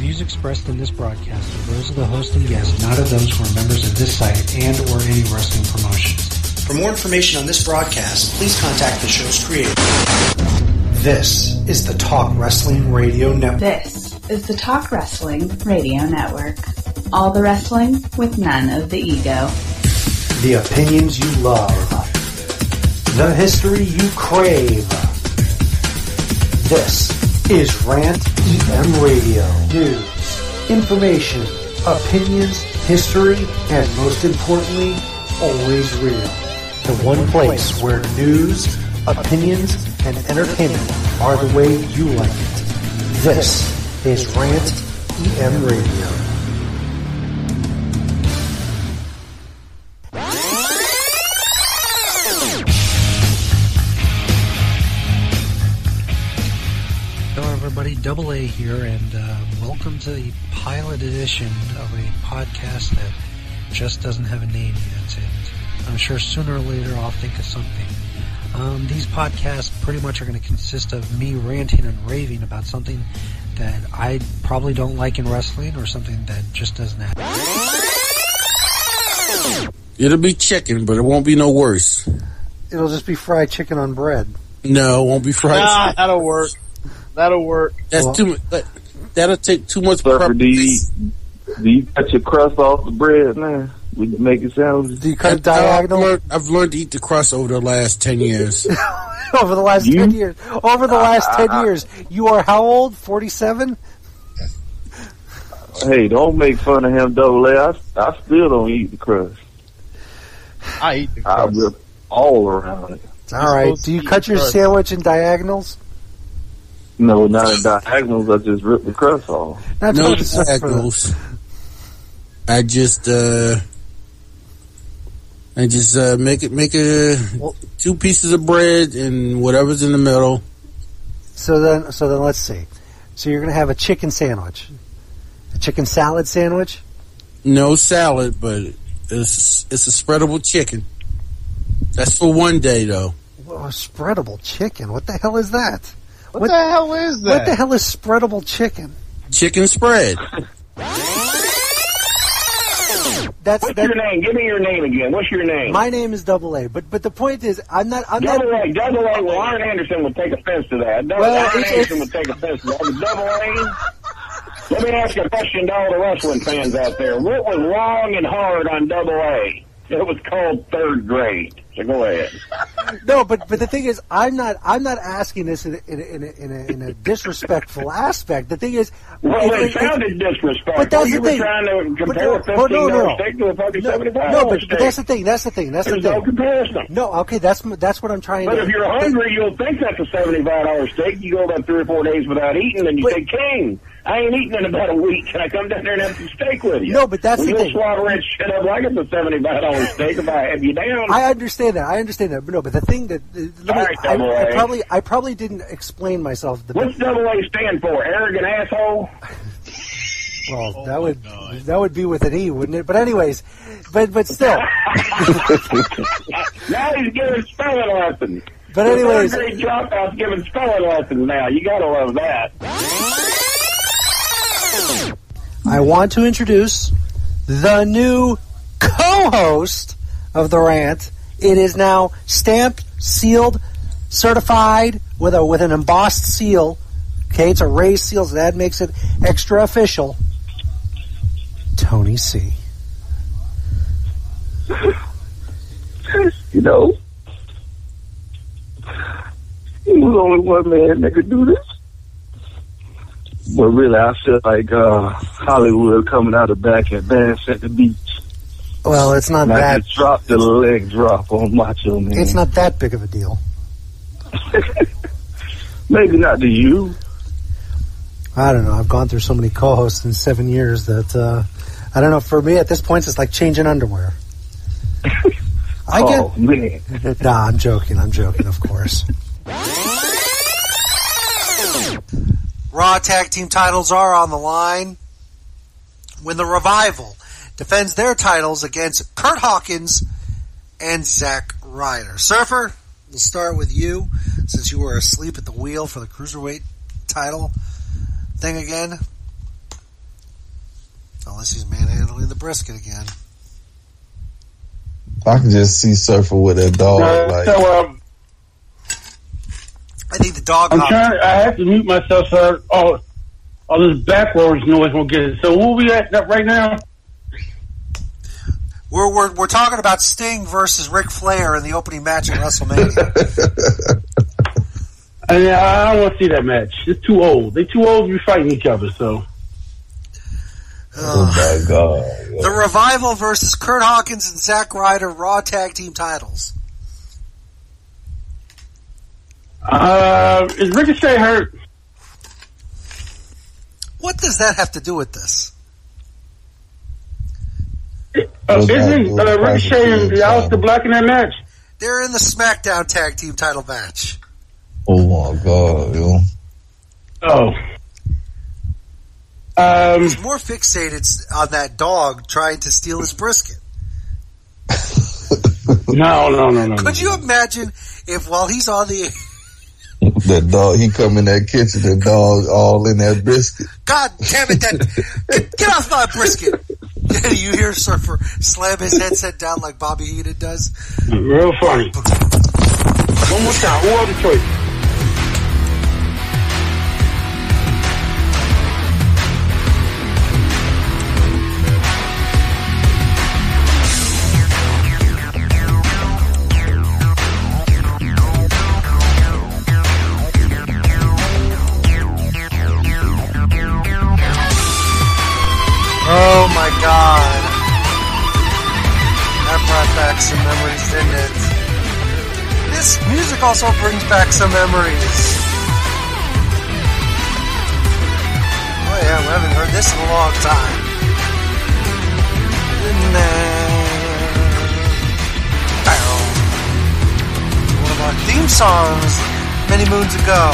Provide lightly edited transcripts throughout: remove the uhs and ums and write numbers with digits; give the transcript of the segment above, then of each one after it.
views expressed in this broadcast are those of the host and guests, not of those who are members of this site and or any wrestling promotions. For more information on this broadcast, please contact the show's creator. This is the Talk Wrestling Radio Network. This is the Talk Wrestling Radio Network. All the wrestling with none of the ego. The opinions you love. The history you crave. This is Rant EM Radio. News, information, opinions, history, and most importantly, always real. The one place where news, opinions, and entertainment are the way you like it. This is Rant EM Radio. Hello everybody, Double A here, and welcome to the pilot edition of a podcast that just doesn't have a name yet, and I'm sure sooner or later I'll think of something. These podcasts pretty much are going to consist of me ranting and raving about something that I probably don't like in wrestling or something that just doesn't happen. It'll be chicken, but it won't be no worse. It'll just be fried chicken on bread. No, it won't be fried chicken. That'll work. That'll work. That's too much. That'll take too much Do you cut your crust off the bread now? We make it sound. Do you cut it diagonal? I've learned to eat the crust over the last 10 years. Over the last 10 years. Over the last 10 years. You are how old? 47? Hey, don't make fun of him, Double A. I still don't eat the crust. I eat the I crust. rip all around it. All right. Do you cut your sandwich in diagonals? No, not in diagonals. I just rip the crust off. Not No just diagonals. I just make two pieces of bread and whatever's in the middle. So then let's see. So you're going to have a chicken sandwich. A chicken salad sandwich? No salad, but it's a spreadable chicken. That's for one day, though. Well, a spreadable chicken? What the hell is that? What the hell is that? What the hell is spreadable chicken? Chicken spread. What's your name? Give me your name again. What's your name? My name is Double A, but the point is, I'm not. Double A. Well, Arn Anderson would take offense to that. Arn Anderson would take offense to that. But Double A, let me ask a question to all the wrestling fans out there. What was long and hard on Double A? It was called third grade. So go ahead. No, but the thing is, I'm not asking this in a disrespectful aspect. The thing is, it sounded disrespectful. But that's you the thing. were trying to compare a $15 steak to a fucking $75 steak. But that's the thing. There's no comparison. No, okay, that's what I'm trying to. But if you're hungry, you'll think that's a $75 steak. You go about 3 or 4 days without eating, and you say, "King, I ain't eaten in about a week. Can I come down there and have some steak with you?" No, but that's the thing. You'll slaughter that shit up like it's a $75 steak if I have you down. I understand that. But no, but the thing that I probably didn't explain myself. What's Double A stand for? Arrogant asshole. Well, that would be with an E, wouldn't it? But anyways, but still. Now he's giving spelling lessons. But anyways, third grade dropout's giving spelling lessons now. You gotta love that. I want to introduce the new co-host of the Rant. It is now stamped, sealed, certified with an embossed seal. Okay, it's a raised seal, so that makes it extra official. Tony C. You know, he was only one man that could do this. But really, I feel like Hollywood coming out of back at Dance at the Beach. Well, it's not that. Just drop the leg drop on Macho Man. It's not that big of a deal. Maybe not to you. I don't know. I've gone through so many co-hosts in 7 years that I don't know. For me, at this point, it's like changing underwear. Man. Nah, I'm joking, of course. Raw tag team titles are on the line when the Revival defends their titles against Kurt Hawkins and Zack Ryder. Surfer, we'll start with you, since you were asleep at the wheel for the Cruiserweight title thing again. unless he's manhandling the brisket again. I can just see Surfer with that dog. I think the dog. I have to mute myself, so all this backwards noise won't get it. So where we at right now? We're talking about Sting versus Ric Flair in the opening match at WrestleMania. And I don't want to see that match. It's too old. They're too old to be fighting each other. So. Oh my God! The Revival versus Kurt Hawkins and Zack Ryder Raw Tag Team titles. Is Ricochet hurt? What does that have to do with this? Isn't Ricochet and Aleister Black in that match? They're in the SmackDown Tag Team title match. Oh my God, yo! Oh. He's more fixated on that dog trying to steal his brisket. No. Could you imagine if while he's on the... That dog, he come in that kitchen, the dog all in that brisket. God damn it, get off my brisket. You hear Surfer slam his headset down like Bobby Heenan does? Real funny. One more time, who else choice? Oh my God. That brought back some memories, didn't it? This music also brings back some memories. Oh yeah, we haven't heard this in a long time. One of our theme songs many moons ago.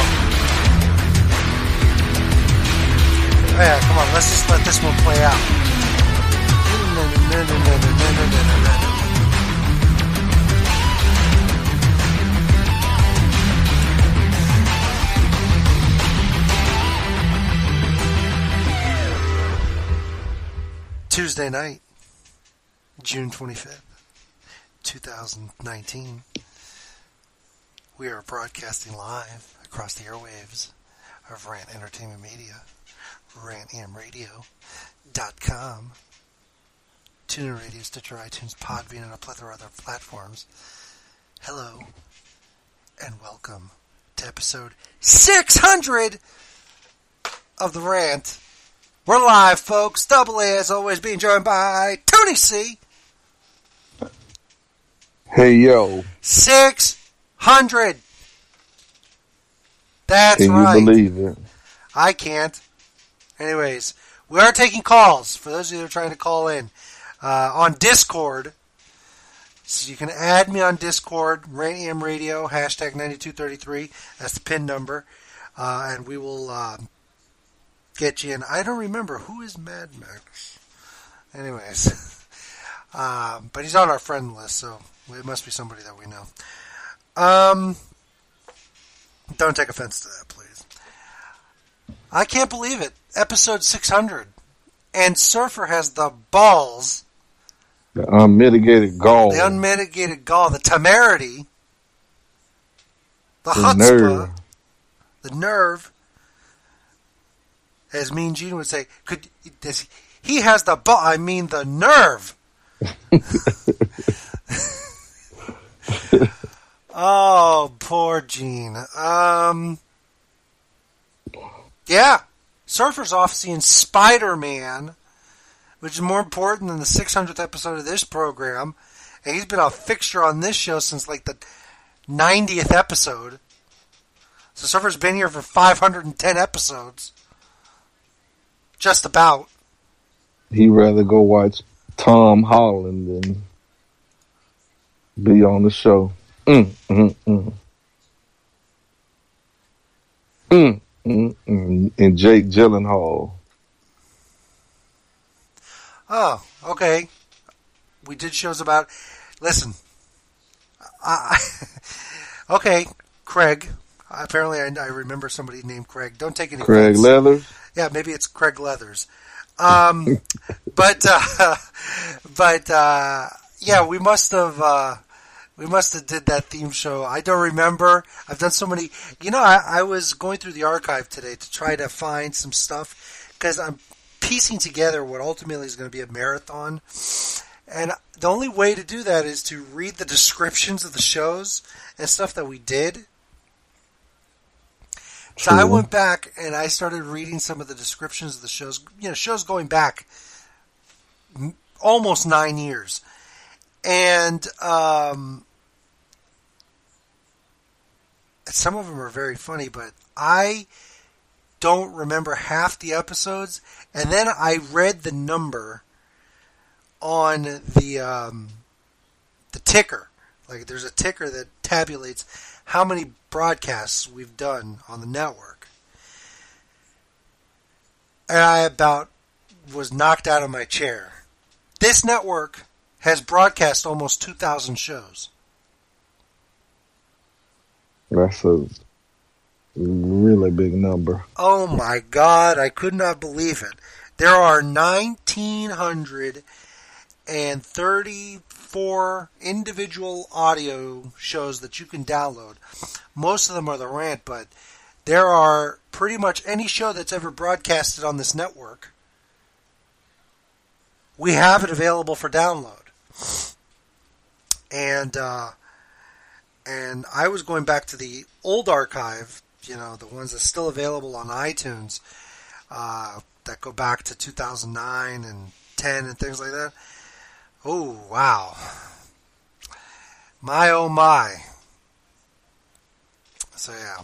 Oh yeah, come on, let's just let this one play out. Tuesday night, June 25th, 2019. We are broadcasting live across the airwaves of Rant Entertainment Media. rantamradio.com, TuneIn Radio, Stitcher, iTunes, Podbean, and a plethora of other platforms. Hello, and welcome to episode 600 of The Rant. We're live, folks. Double A, as always, being joined by Tony C. Hey, yo. 600. That's Can right. you believe it? I can't. Anyways, we are taking calls for those of you that are trying to call in on Discord. So you can add me on Discord, Rantam Radio, hashtag 9233. That's the PIN number. And we will get you in. I don't remember. Who is Mad Max? Anyways. But he's on our friend list, so it must be somebody that we know. Don't take offense to that, please. I can't believe it. Episode 600. And Surfer has the balls. The unmitigated gall. The unmitigated gall. The temerity. The chutzpah. The nerve. As Mean Gene would say, he has the ball. I mean the nerve. Oh, poor Gene. Yeah. Surfer's off seeing Spider-Man, which is more important than the 600th episode of this program. And he's been a fixture on this show since like the 90th episode. So Surfer's been here for 510 episodes. Just about. He'd rather go watch Tom Holland than be on the show. And Jake Gyllenhaal. Oh, okay. We did shows about... Listen. Okay, Craig. Apparently I remember somebody named Craig. Don't take any Craig offense. Leathers? Yeah, maybe it's Craig Leathers. Yeah, we must have did that theme show. I don't remember. I've done so many. I was going through the archive today to try to find some stuff because I'm piecing together what ultimately is going to be a marathon. And the only way to do that is to read the descriptions of the shows and stuff that we did. So I went back and I started reading some of the descriptions of the shows. Shows going back almost 9 years. And some of them are very funny, but I don't remember half the episodes. And then I read the number on the ticker. Like there's a ticker that tabulates how many broadcasts we've done on the network. And I about was knocked out of my chair. This network has broadcast almost 2,000 shows. That's a really big number. Oh my God, I could not believe it. There are 1,934 individual audio shows that you can download. Most of them are the rant, but there are pretty much any show that's ever broadcasted on this network. We have it available for download. And I was going back to the old archive, the ones that's still available on iTunes, that go back to 2009 and 10 and things like that. Oh, wow. My, oh, my. So, yeah.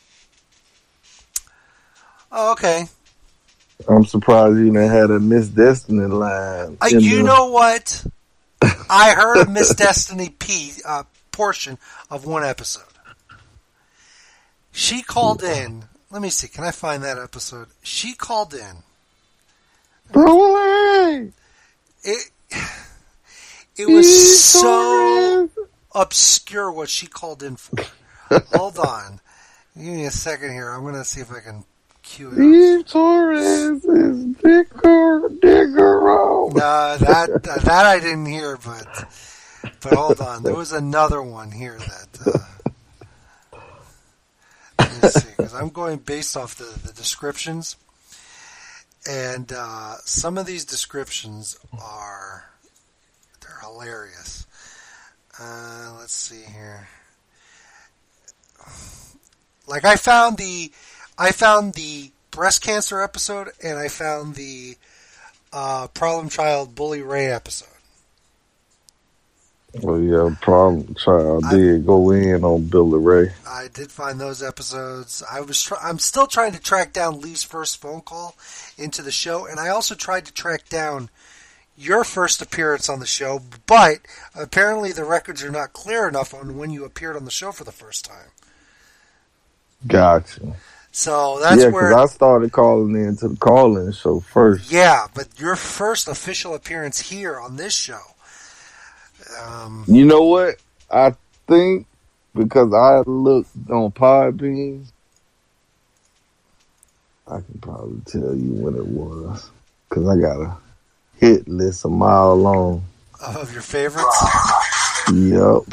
Oh, okay. I'm surprised you didn't have a Miss Destiny line. You know what? I heard a Miss Destiny portion of one episode. She called in. Let me see. Can I find that episode? She called in. It was so obscure what she called in for. Hold on. Give me a second here. I'm going to see if I can cue it up. Steve Torres is Digger. No, that I didn't hear, but hold on. There was another one here that... let me see, because I'm going based off the descriptions. And some of these descriptions they're hilarious. Let's see here. Like I found the breast cancer episode, and I found the problem child Bully Ray episode. Well, yeah, problem child did go in on Billy Ray. I did find those episodes. I'm still trying to track down Lee's first phone call into the show, and I also tried to track down your first appearance on the show, but apparently the records are not clear enough on when you appeared on the show for the first time. Gotcha. So that's where... because I started calling in to the call-in show first. Yeah, but your first official appearance here on this show... you know what? I think because I looked on Podbean, I can probably tell you when it was. Because I got a hit list a mile long. Of your favorites? Yep.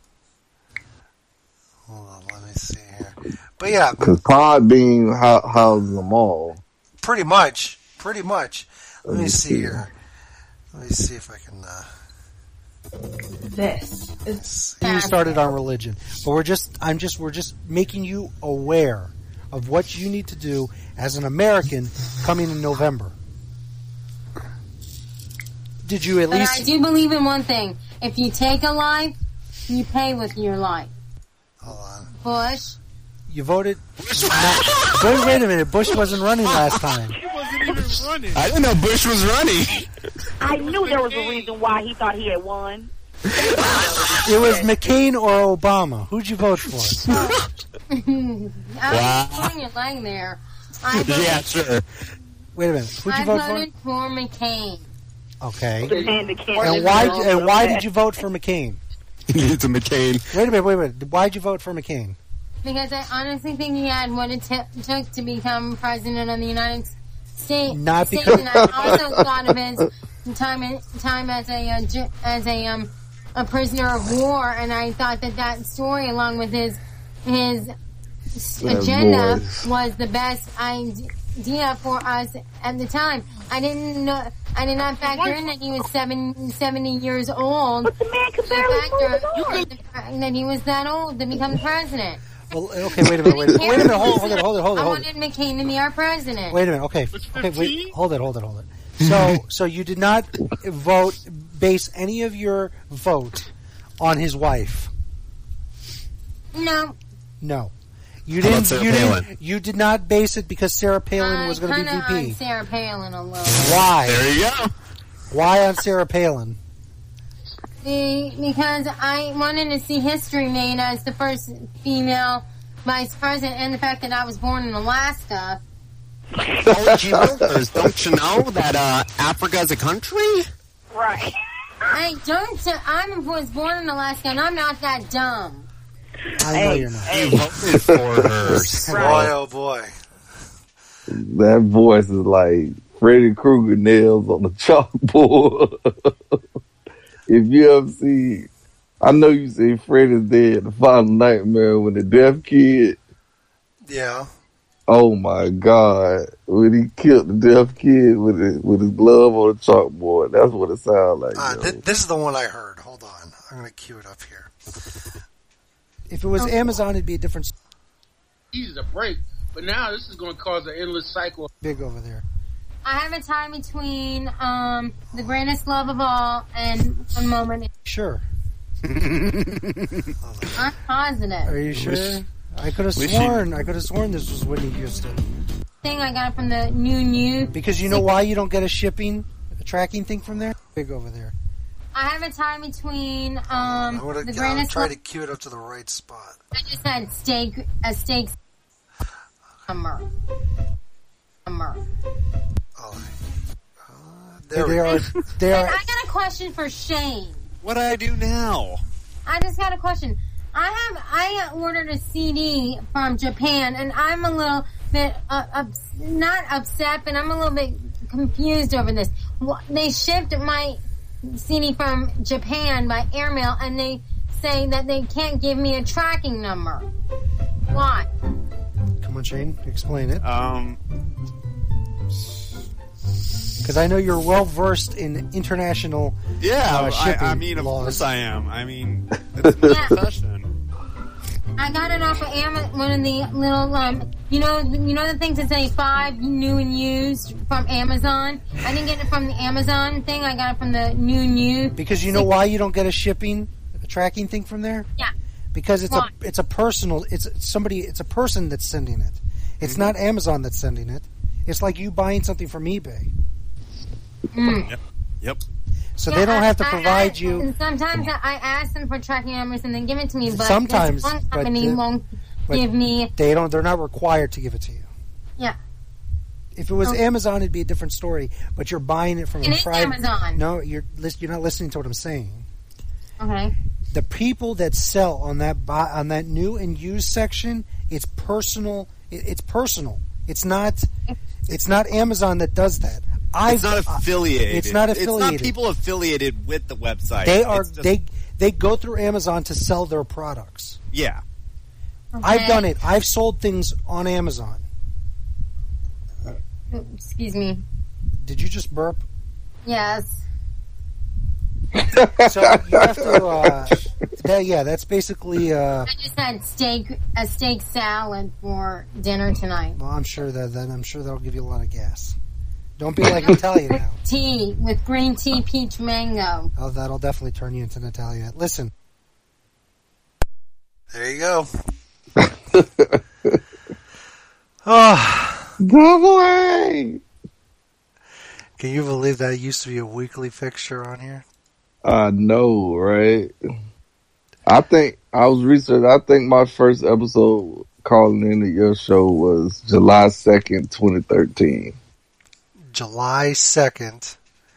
Hold on, let me see here. But yeah. Because Podbean houses them all. Pretty much. Let me see here. Let me see if I can... This is you started on religion, but we're just making you aware of what you need to do as an American coming in November. Did you at least? But I do believe in one thing: if you take a life, you pay with your life. Hold on. Bush. You voted. Wait a minute. Bush wasn't running last time. He wasn't even running. I didn't know Bush was running. I knew there was a reason why he thought he had won. It was McCain or Obama. Who'd you vote for? I was pulling your leg there. Yeah, sure. Wait a minute. Who'd you vote for? I voted for McCain. Okay. And why did you vote for McCain? It's a McCain. Wait a minute. Why'd you vote for McCain? Because I honestly think he had what it took to become president of the United Not because statement. I also thought of his time as a prisoner of war, and I thought that story, along with his agenda, was the best idea for us at the time. I did not factor in that he was 70 years old. But the man could barely move. The fact that he was that old to become president. Well, okay, wait a minute. Hold it. I wanted McCain to be our president. Wait a minute. Okay, wait. Hold it. So you did not base any of your vote on his wife? No. You didn't. You did not base it because Sarah Palin was going to be VP. On Sarah Palin a little. Why? There you go. Why on Sarah Palin? Because I wanted to see history made as the first female vice president, and the fact that I was born in Alaska. Oh, gee willikers, don't you know that Africa is a country? Right. I was born in Alaska, and I'm not that dumb. I know you're not. You voted for her. Boy, oh boy. That voice is like Freddy Krueger nails on the chalkboard. If you ever see, I know you see Freddy's Dead, the Final Nightmare with the deaf kid. Yeah. Oh my God! When he killed the deaf kid with his glove on the chalkboard, that's what it sounds like. This is the one I heard. Hold on, I'm going to cue it up here. If it was Amazon, it'd be a different. Easy to break, but now this is going to cause an endless cycle. Big over there. I have a time between The Greatest Love of All and One Moment. Sure. I'm positive. Are you sure? I could have sworn this was Whitney Houston. I got it from the new. Because you know why you don't get a tracking thing from there? Big over there. I have a time between The Greatest. Try to cue it up to the right spot. I just had a steak summer. They are. I got a question for Shane. What do I do now? I just got a question. I ordered a CD from Japan, and I'm a little bit not upset, but I'm a little bit confused over this. They shipped my CD from Japan by airmail, and they say that they can't give me a tracking number. Why? Come on, Shane, explain it. Because I know you're well versed in international shipping I mean, of laws. course I am. I mean, it's my profession. I got it off of Amazon, one of the little, you know the things that say 5 new and used from Amazon? I didn't get it from the Amazon thing, I got it from the new. Because you know why you don't get a tracking thing from there? Yeah. Because it's a person that's sending it. It's not Amazon that's sending it. It's like you buying something from eBay. Yep. So they don't have to provide you. And sometimes I ask them for tracking numbers and they give it to me, but sometimes one company won't give me. They're not required to give it to you. Yeah. If it was Amazon, it'd be a different story. But you're buying it from a private. Amazon. No, you're not listening to what I'm saying. Okay. The people that sell on that new and used section, it's personal. It's personal. It's not Amazon that does that. It's not affiliated. It's not affiliated. It's not people affiliated with the website. They are. They go through Amazon to sell their products. Yeah. Okay. I've done it. I've sold things on Amazon. Excuse me. Did you just burp? Yes. So you have to. That's basically. I just had a steak salad for dinner tonight. Well, I'm sure that'll give you a lot of gas. Don't be like Natalia now. Tea with green tea, peach, mango. Oh, that'll definitely turn you into Natalia. Listen. There you go. Double A! Can you believe that used to be a weekly fixture on here? I know, right? I think my first episode calling into your show was July 2nd, 2013. July 2nd,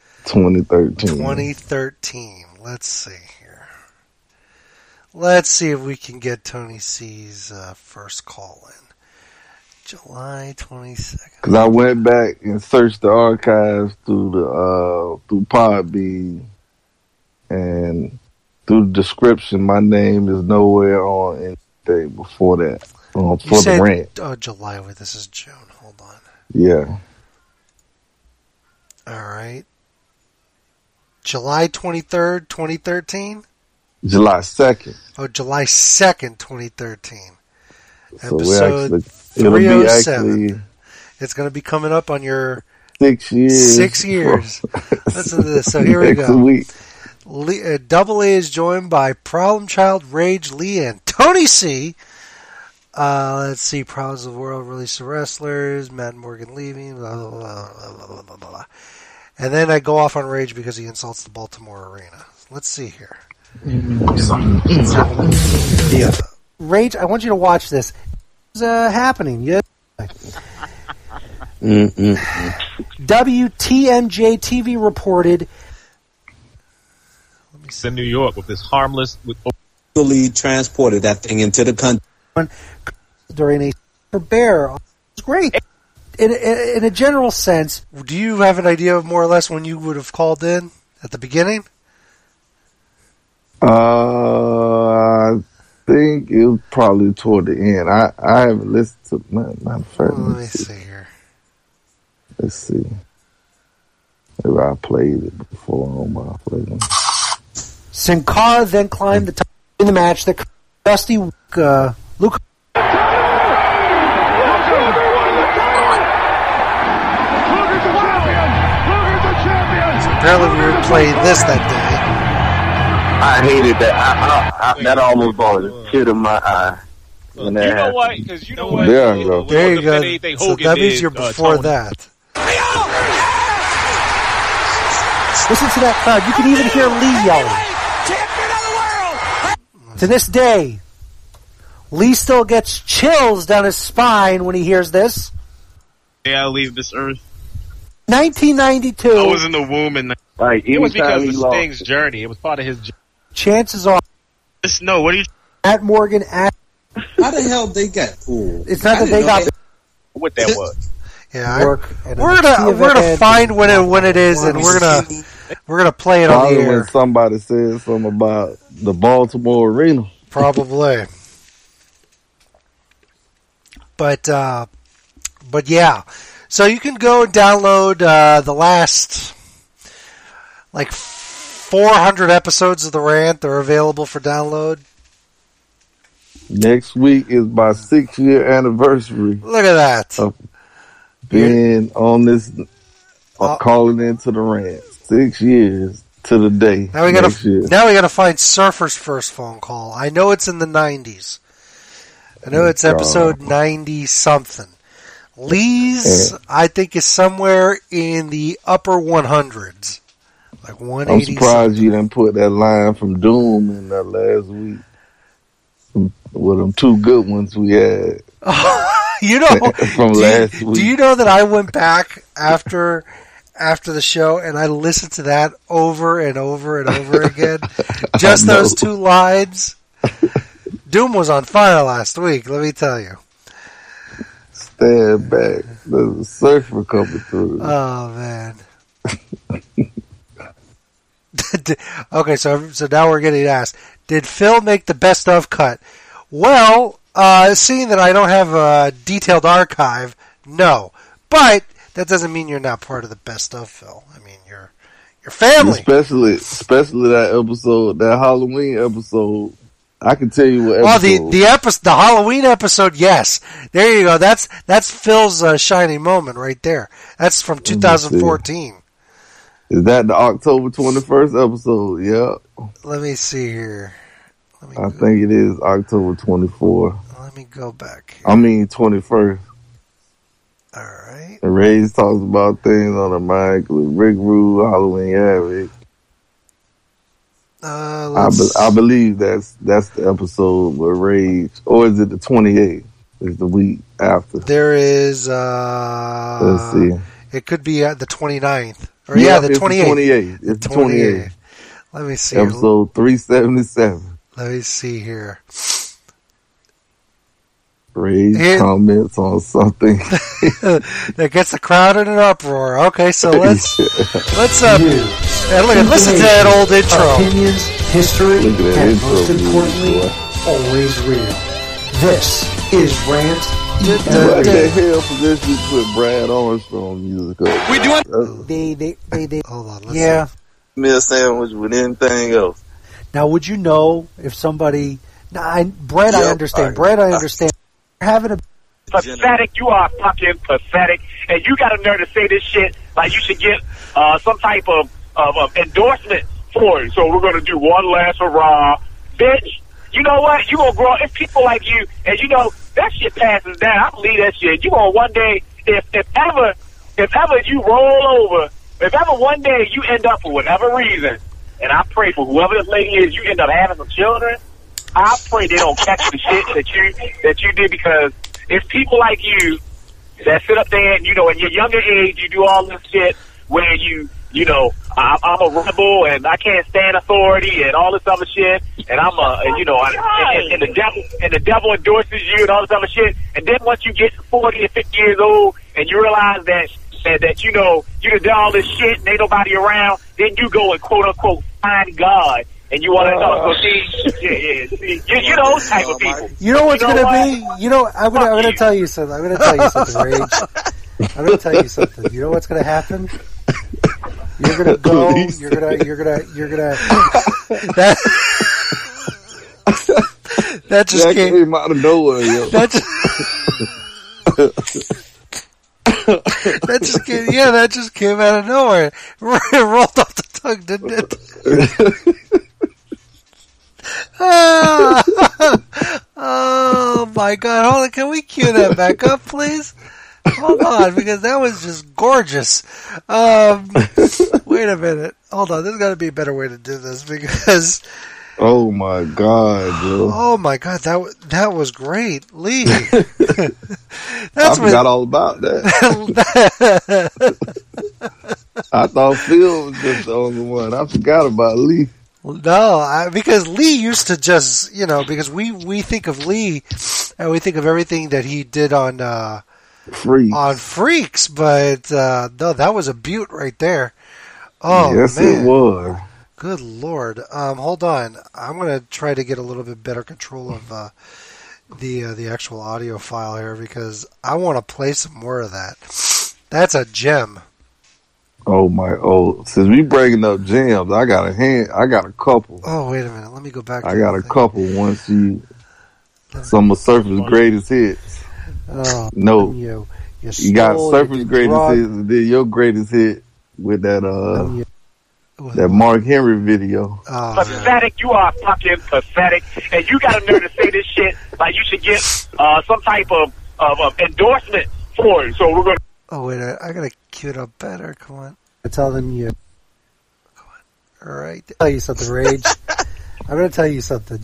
2013. Let's see here. Let's see if we can get Tony C's first call in. July 22nd. Because I went back and searched the archives through Podbean, and through the description, my name is nowhere on anything before that. For the rant. Oh, July. Wait, this is June. Hold on. Yeah. All right. July 23rd, 2013? July 2nd. Oh, July 2nd, 2013. So Episode 307. It's going to be coming up on your 6 years. 6 years. Listen to this. So here we go. Week. Double A is joined by Problem Child, Rage, Lee, and Tony C. Let's see. Problems of the World, Release of Wrestlers, Matt Morgan leaving, blah, blah, blah, blah, blah, blah, blah. And then I go off on Rage because he insults the Baltimore Arena. Let's see here. Yeah. Rage, I want you to watch this. It's happening. Yeah. WTMJ TV reported. It's in New York with this harmless. Transported that thing into the country during a bear. It's great. In a general sense, do you have an idea of more or less when you would have called in at the beginning? I think it was probably toward the end. I haven't listened to matter of fact. Let me see here. Let's see. Maybe I played it before. I played it. Sin Cara then climbed the top in the match that Dusty Luke. Apparently we were playing this that day. I hated that. That almost brought a tear to my eye. You know what? Because you know what? There you go. There you go. So that means you're before Tony. that. Listen to that crowd. You can even hear Lee yelling. To this day, Lee still gets chills down his spine when he hears this. Yeah, I leave this earth. 1992. I was in the womb, and it was because of Sting's journey. It was part of his journey. Chances are. No, what are you? Matt Morgan. How the hell they got pulled? It's not that they got. What that was. Yeah, we're gonna find when it is, and we're gonna play it Probably on the air. when somebody said something about the Baltimore Arena. Probably. But yeah. So you can go and download the last 400 episodes of The Rant. They're available for download. Next week is my 6-year anniversary. Look at that. Of being on this, calling into The Rant. 6 years to the day. Now we gotta find Surfer's first phone call. I know it's in the 90s. I know it's episode 90 something. Lee's, I think, is somewhere in the upper 100s. Like 180. I'm surprised you didn't put that line from Doom in that last week. With them two good ones we had. You know, from last week. Do you know that I went back after the show and I listened to that over and over and over again? Just those two lines. Doom was on fire last week, let me tell you. Stand back. There's a surfer coming through. Oh, man. Okay, so now we're getting asked, did Phil make the best of cut? Well, seeing that I don't have a detailed archive, no. But that doesn't mean you're not part of the best of, Phil. I mean, you're family. Especially that episode, that Halloween episode. I can tell you what episode. The Halloween episode, yes. There you go. That's Phil's shining moment right there. That's from 2014. Is that the October 21st episode? Yeah. Let me see here. I think it is October 24th. Let me go back. I mean 21st. All right. And Rage talks about things on the mic with Rick Rude, Halloween Havoc. I believe that's the episode where Rage, or is it the 28th? Is the week after? There is. Let's see. It could be at the 29th. Or the 28th. It's the 28th. Let me see. Episode 377. Let me see here. Rage comments on something that gets the crowd in an uproar. Okay, so let's listen to that old intro. Opinions, history, and most importantly, always real. This is Rant. What the hell position you put Brad Armstrong music up? We doing? They. Hold on. Yeah. Meal sandwich with anything else. Now, would you know if somebody? Brad, I understand. Brad, I understand. Having a pathetic. You are fucking pathetic, and you got a nerve to say this shit like you should get some type of endorsement for it. So we're gonna do one last hurrah, bitch. You know what? You gonna grow up. If people like you, and you know that shit passes down. I believe that shit. You gonna one day, if ever you roll over, if ever one day you end up for whatever reason, and I pray for whoever this lady is, you end up having some children. I pray they don't catch the shit that you did, because it's people like you that sit up there and, you know, in your younger age, you do all this shit where you know, I'm a rebel and I can't stand authority and all this other shit, and I'm and the devil endorses you and all this other shit, and then once you get 40 or 50 years old and you realize that you know, you done all this shit and ain't nobody around, then you go and quote unquote find God. And you want to know? So see, you know those type of people. You know what's going to be? You know, I'm going to tell you something. I'm going to tell you something, Rage. I'm going to tell you something. You know what's going to happen? You're going to go. You're going to. That just came out of nowhere, yo. That just came out of nowhere. It rolled off the tongue, didn't it? Oh my God! Hold on, can we cue that back up, please? Hold on, because that was just gorgeous. Wait a minute. Hold on, there's got to be a better way to do this, because. Oh my God, bro! Oh my God, that was great, Lee. I forgot all about that. I thought Phil was just the only one. I forgot about Lee. No, because Lee used to just, you know, because we think of Lee and we think of everything that he did on Freaks, but no, that was a beaut right there. Oh, yes, man. It was. Good Lord. Hold on. I'm going to try to get a little bit better control of the actual audio file here, because I want to play some more of that. That's a gem. Since we breaking up gems, I got a couple. Oh, wait a minute. Let me go back to I got a couple once some of Surfer's greatest hits. Oh, no. You got Surfer's greatest hits, and then your greatest hit with that Mark Henry video. Pathetic. You are fucking pathetic, and you got a nerve to say this shit like you should get some type of endorsement for it. So we're going to. Oh, wait, I gotta cue it up better. Come on. I tell them you. Come on. All right. I'll tell you something, Rage. I'm gonna tell you something.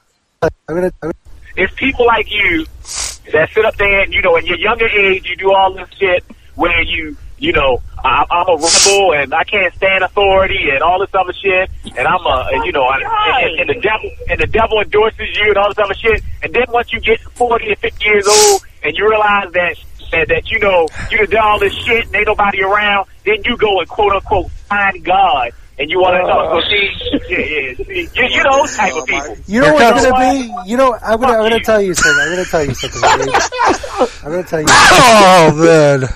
It's people like you that sit up there and, you know, in your younger age, you do all this shit where you know, I'm a rebel and I can't stand authority and all this other shit, and I'm and the devil endorses you and all this other shit, and then once you get 40 or 50 years old and you realize that you know, you done all this shit and ain't nobody around, then you go and quote unquote find God, and you want to know. So see, you know those type of people. You know what's gonna be? You know, I'm gonna tell you something. I'm gonna tell you something. Oh man.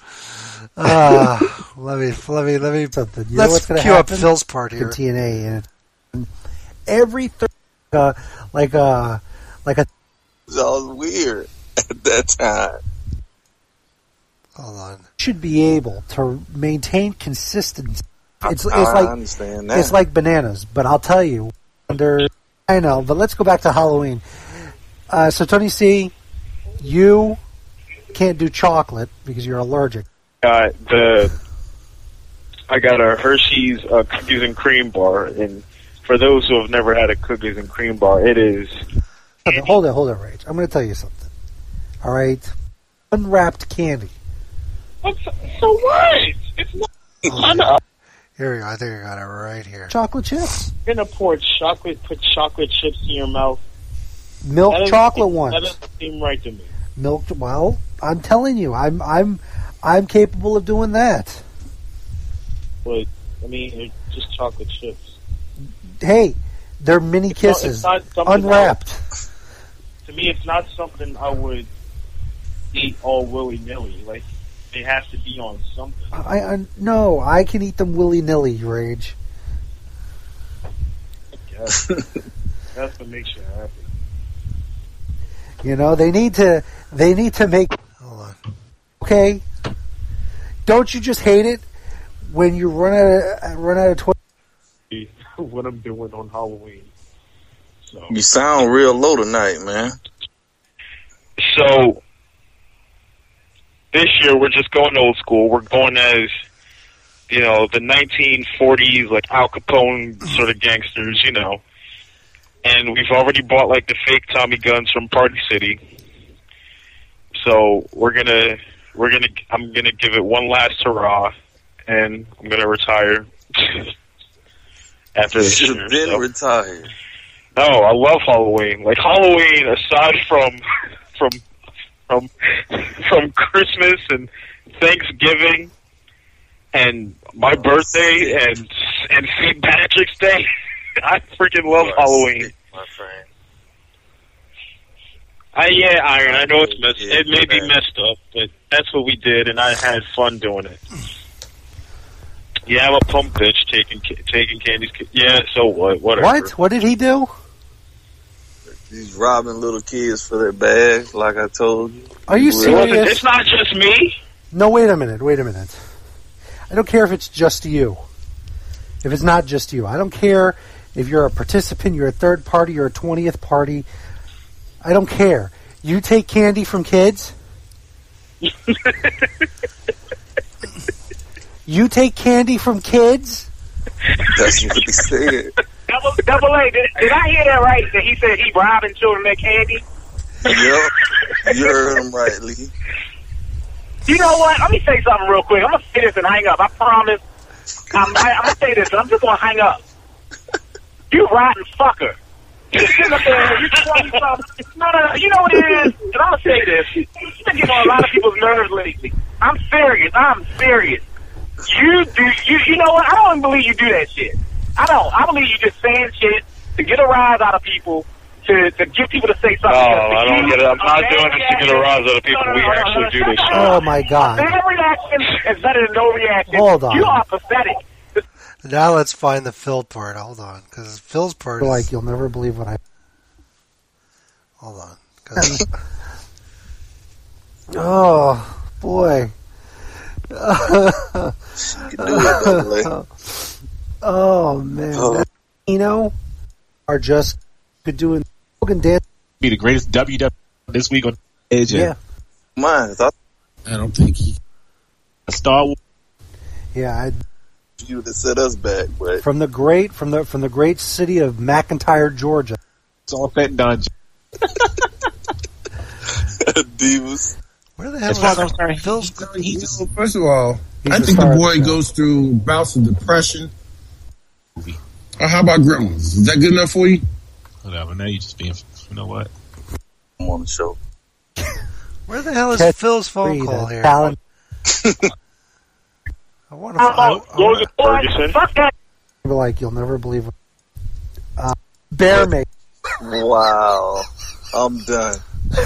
Let me something. You know what's gonna cue happen? up Phil's part here. TNA and every like a. That was weird at that time. Hold on. Should be able to maintain consistency. It's like I understand that. It's like bananas, but I'll tell you. I know, but let's go back to Halloween. So Tony C, you can't do chocolate because you're allergic. I got a Hershey's cookies and cream bar, and for those who have never had a cookies and cream bar, it is. Hold it, Rage. I'm going to tell you something. All right, unwrapped candy. So what? It's not. Here we go. I think I got it right here. Chocolate chips. You're gonna put chocolate chips in your mouth. milk chocolate ones. That doesn't seem right to me. Milk. Well, I'm telling you, I'm capable of doing that. But I mean, they're just chocolate chips. Hey, they're mini kisses, unwrapped. To me, it's not something I would eat all willy nilly. Like it has to be on something. No, I can eat them willy nilly, Rage. Yes. That's what makes you happy. You know, they need to make. Hold on. Okay. Don't you just hate it when you run out of toilet? What I'm doing on Halloween. So. You sound real low tonight, man. So this year we're just going old school. We're going as, you know, the 1940s, like Al Capone sort of gangsters, you know. And we've already bought like the fake Tommy guns from Party City. So I'm gonna give it one last hurrah, and I'm gonna retire after this year. You've been retired. No, I love Halloween. Like Halloween, aside from Christmas and Thanksgiving and my birthday and St. Patrick's Day, I freaking love Halloween. My friend. Yeah, Iron. I know it may be messed up, but that's what we did, and I had fun doing it. Yeah, I'm a pump bitch taking candies. Yeah, so what? Whatever. What? What did he do? He's robbing little kids for their bags, like I told you. Are you serious? It's not just me. No, wait a minute. I don't care if it's just you. If it's not just you. I don't care if you're a participant, you're a third party, you're a 20th party. I don't care. You take candy from kids? You take candy from kids? That's what he said. Double A, did I hear that right? That he said he robbing children their candy? Yep. You heard him right, Lee. You know what? Let me say something real quick. I'm going to say this and hang up. I promise. I'm going to say this, and I'm just going to hang up. You rotten fucker. You sitting up there, you 20-something. No, you know what it is? And I'm going to say this. You've been getting on a lot of people's nerves lately. I'm serious. You know what? I don't even believe you do that shit. I don't. I believe you just saying shit to get a rise out of people, to get people to say something. No, I don't get it. I'm not doing this to get a rise out of people. We actually do this shit. Oh, my God. Bad reaction is better than no reaction. Hold on. You are pathetic. Now let's find the Phil part. Hold on. Because Phil's part is... Like, you'll never believe what I... Hold on. Oh, boy. Oh, man. Are just doing Hogan dance. Be the greatest WW this week on AJ. Yeah. Mine. I don't think he... Star Wars. Yeah, you would have set us back, but from the great city of McIntyre, Georgia. It's all said and done. Divas. Where the hell is Phil's? First of all, I think the boy goes through bouts of depression. How about Gremlins? Is that good enough for you? Whatever. Now you just being, you know what? I'm on the show. Where the hell is Phil's phone call here? I want to. Ferguson. Fuck that. Like you'll never believe. Bear mate. Wow. I'm done.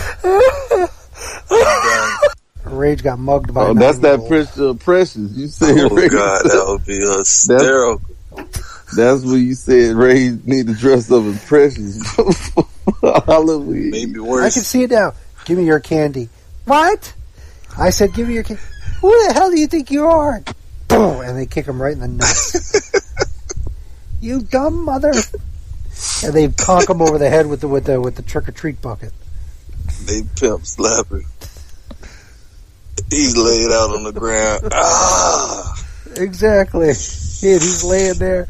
Rage got mugged by. Oh, that's that Precious. You said, oh Rage. God, that would be hysterical. That's when you said Rage need to dress up as Precious. Halloween. Maybe worse. I can see it now. Give me your candy. What? I said, give me your candy. Who the hell do you think you are? Boom! And they kick him right in the nuts. You dumb mother! And they conk him over the head with the trick or treat bucket. They pimp slapper. He's laid out on the ground. Ah! Exactly. He's laying there.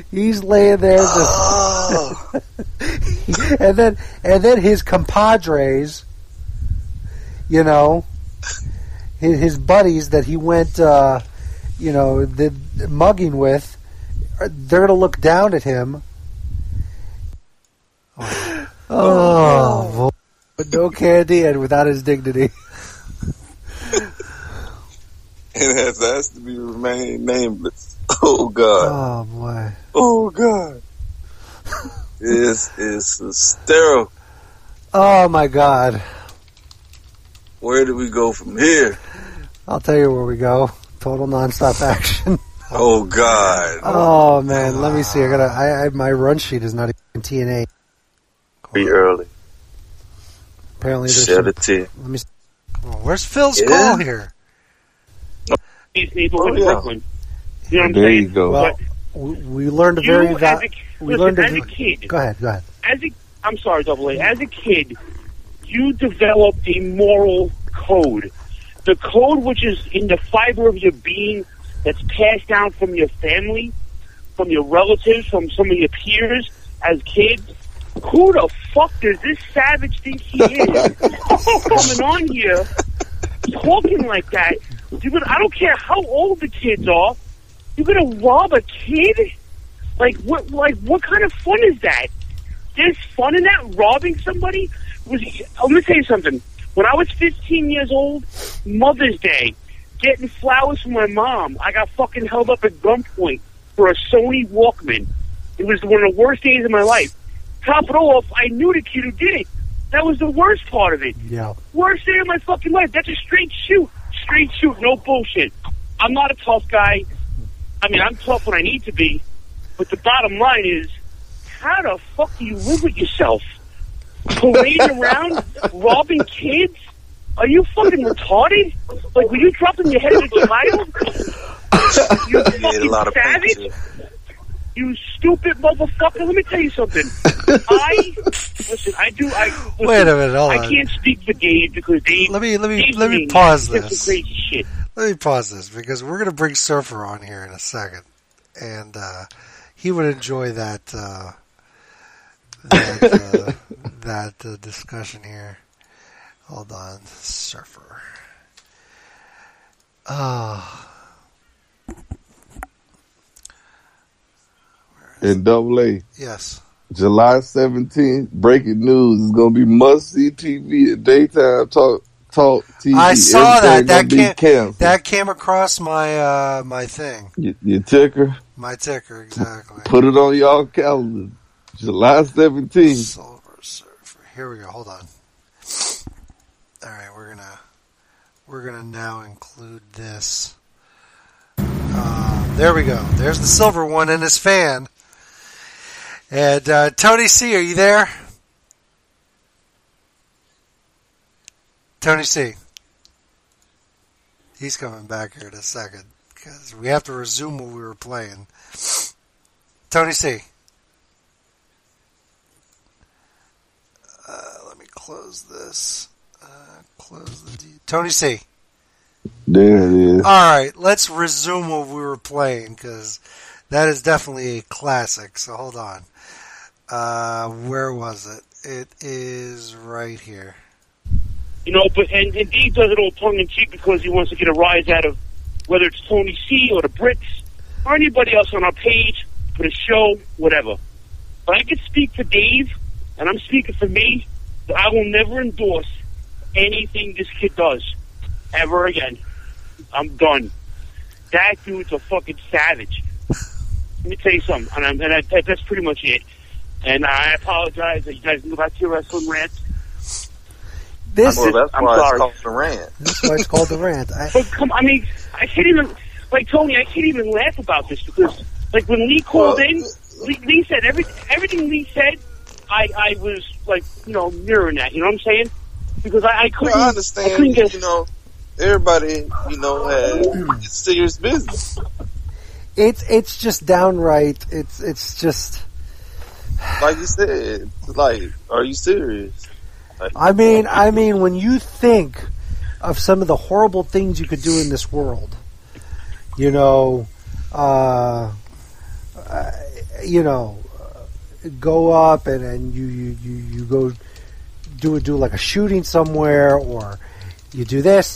Ah! and then his compadres, you know, his buddies that he went, the mugging with, they're gonna look down at him. Oh, with no candy and without his dignity. It has asked to be remain nameless. Oh God. Oh boy. Oh God. This is hysterical. Oh my God. Where do we go from here? I'll tell you where we go. Total nonstop action. Oh God. Oh man, let me see. My run sheet is not even TNA. Be early. Apparently there's Shed a tear. Let me see. Oh, where's Phil's call here? These people in Brooklyn. You know what I'm There saying? you go. Well, we learned a very we learned as a kid. Go ahead. I'm sorry, Double A. As a kid, you developed a moral code. The code which is in the fiber of your being that's passed down from your family, from your relatives, from some of your peers as kids. Who the fuck does this savage think he is? Coming on here, talking like that. I don't care how old the kids are. You're gonna rob a kid? Like what kind of fun is that? There's fun in that? Robbing somebody? Let me tell you something. When I was 15 years old, Mother's Day, getting flowers from my mom, I got fucking held up at gunpoint for a Sony Walkman. It was one of the worst days of my life. Top it off, I knew the kid who did it. That was the worst part of it. Yeah. Worst day of my fucking life. That's a straight shoot. Straight shoot, no bullshit. I'm not a tough guy. I mean, I'm tough when I need to be. But the bottom line is, how the fuck do you live with yourself? Parading around, robbing kids? Are you fucking retarded? Like, were you dropping your head as a child? You fucking savage? You stupid motherfucker. Let me tell you something. Wait a minute, hold on. I can't speak for Dave because Dave... Let me pause this. Some crazy shit. Let me pause this because we're going to bring Surfer on here in a second. And he would enjoy that discussion here. Hold on, Surfer. In Double A. Yes. July 17th, breaking news is going to be must-see TV and daytime talk TV. I saw Everything that came across my my thing. Your ticker? My ticker, exactly. Put it on y'all calendar. July 17th. Silver Surfer. Here we go. Hold on. All right, we're gonna now include this. There we go. There's the silver one and his fan. And Tony C, are you there? Tony C. He's coming back here in a second because we have to resume what we were playing. Tony C. Let me close this. Close the Tony C. There it is. All right, let's resume what we were playing because that is definitely a classic. So hold on. Where was it? It is right here. You know, and Dave does it all tongue-in-cheek because he wants to get a rise out of whether it's Tony C or the Brits or anybody else on our page for the show, whatever. But I can speak for Dave, and I'm speaking for me, that I will never endorse anything this kid does ever again. I'm done. That dude's a fucking savage. Let me tell you something, and that's pretty much it. And I apologize that you guys knew about your wrestling rant. That's why sorry. it's called the rant. That's why it's called the rant. I can't even, like Tony, I can't even laugh about this because, like, when Lee called in, Lee said everything Lee said, I was like, mirroring that. You know what I'm saying? Because I couldn't. I understand. I couldn't get, everybody, had serious business. It's just downright. It's just. Like you said, are you serious? I mean, when you think of some of the horrible things you could do in this world, go up and you go do like a shooting somewhere, or you do this.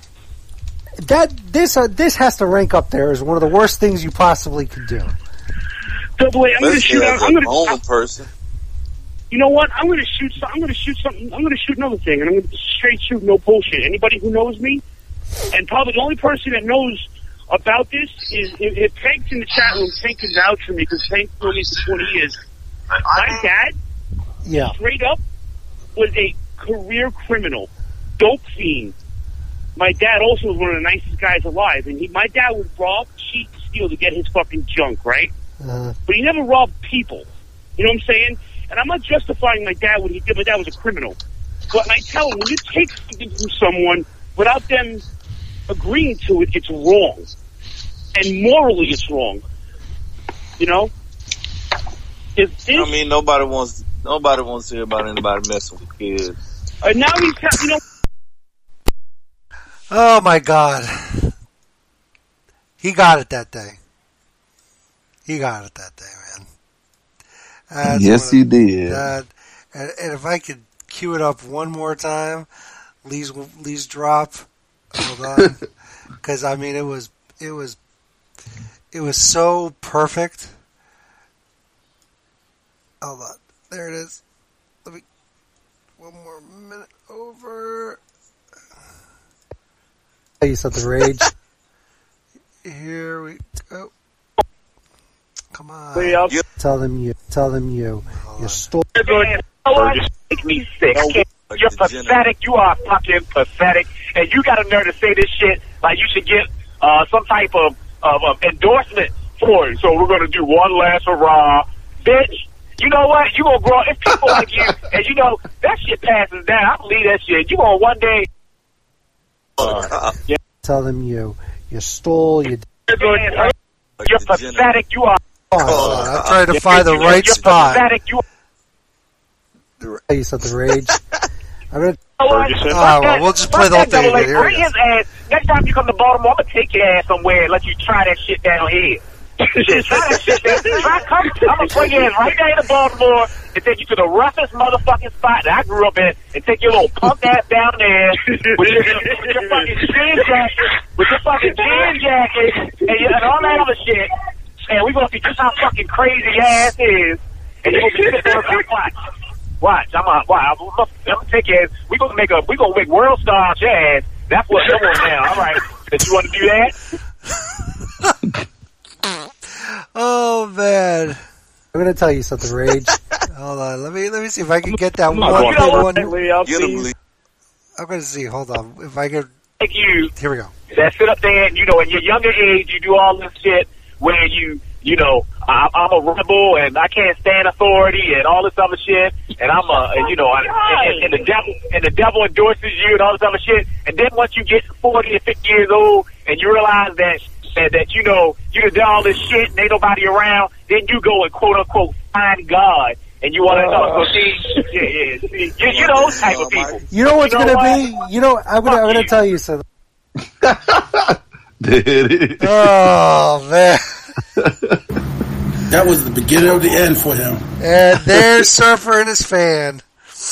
This has to rank up there as one of the worst things you possibly could do. Double A, I'm going to shoot out. I'm going to person. you know what? I'm going to shoot something. I'm going to shoot another thing, and I'm going to straight shoot, no bullshit. Anybody who knows me, and probably the only person that knows about this is if Tank's in the chat room. Tank can vouch for me because Tank known me for 20 years. My dad, straight up, was a career criminal, dope fiend. My dad also was one of the nicest guys alive, and my dad would rob, cheat, steal to get his fucking junk, right? But he never robbed people. You know what I'm saying? And I'm not justifying my dad what he did. My dad was a criminal. But I tell him, when you take something from someone without them agreeing to it, it's wrong. And morally, it's wrong. You know? I mean, nobody wants to hear about anybody messing with kids. Now he's, you know. Oh my God. He got it that day. He got it that day, man. Yes, he did. And if I could cue it up one more time, Lee's drop. Hold on. Because, I mean, it was so perfect. Hold on. There it is. Let me, one more minute over. You said the rage. Here we go. Come on. Tell them you stole. Make me sick. You're pathetic. You are fucking pathetic. And you got a nerve to say this shit like you should get some type of endorsement for it. So we're going to do one last hurrah. Bitch, you know what? You going to grow. It's people like you. And you know, that shit passes down. I believe that shit. You going to one day. Tell them you stole. You're pathetic. You are. I'm trying to find the right spot. Pathetic. You said the rage. I'm gonna. We'll just play the whole thing. Bring his ass. Next time you come to Baltimore, I'm gonna take your ass somewhere and let you try that shit down here. Try that shit down. I'm gonna bring your ass right down to Baltimore and take you to the roughest motherfucking spot that I grew up in, and take your little punk ass down there with your fucking jean jacket, and all that other shit. And we're gonna see just how fucking crazy your ass is, and you're gonna be sitting there and watch. I'm gonna take your ass. We're gonna make world stars your ass. That's what I want now. All right, did you want to do that? Oh man, I'm gonna tell you something, Rage. Hold on, let me see if I can get that one. I'm gonna see. Hold on, if I can. Like you. Here we go. That sit up there, and in your younger age, you do all this shit where you know, I'm a rebel and I can't stand authority and all this other shit, and I'm and the devil endorses you and all this other shit. And then once you get 40 or 50 years old and you realize that you know you done all this shit and ain't nobody around, then you go and quote unquote find God. And you want to see, you know those type of people. You know what's gonna be? You know, I'm gonna tell you something. Oh man. That was the beginning of the end for him. And there's Surfer and his fan.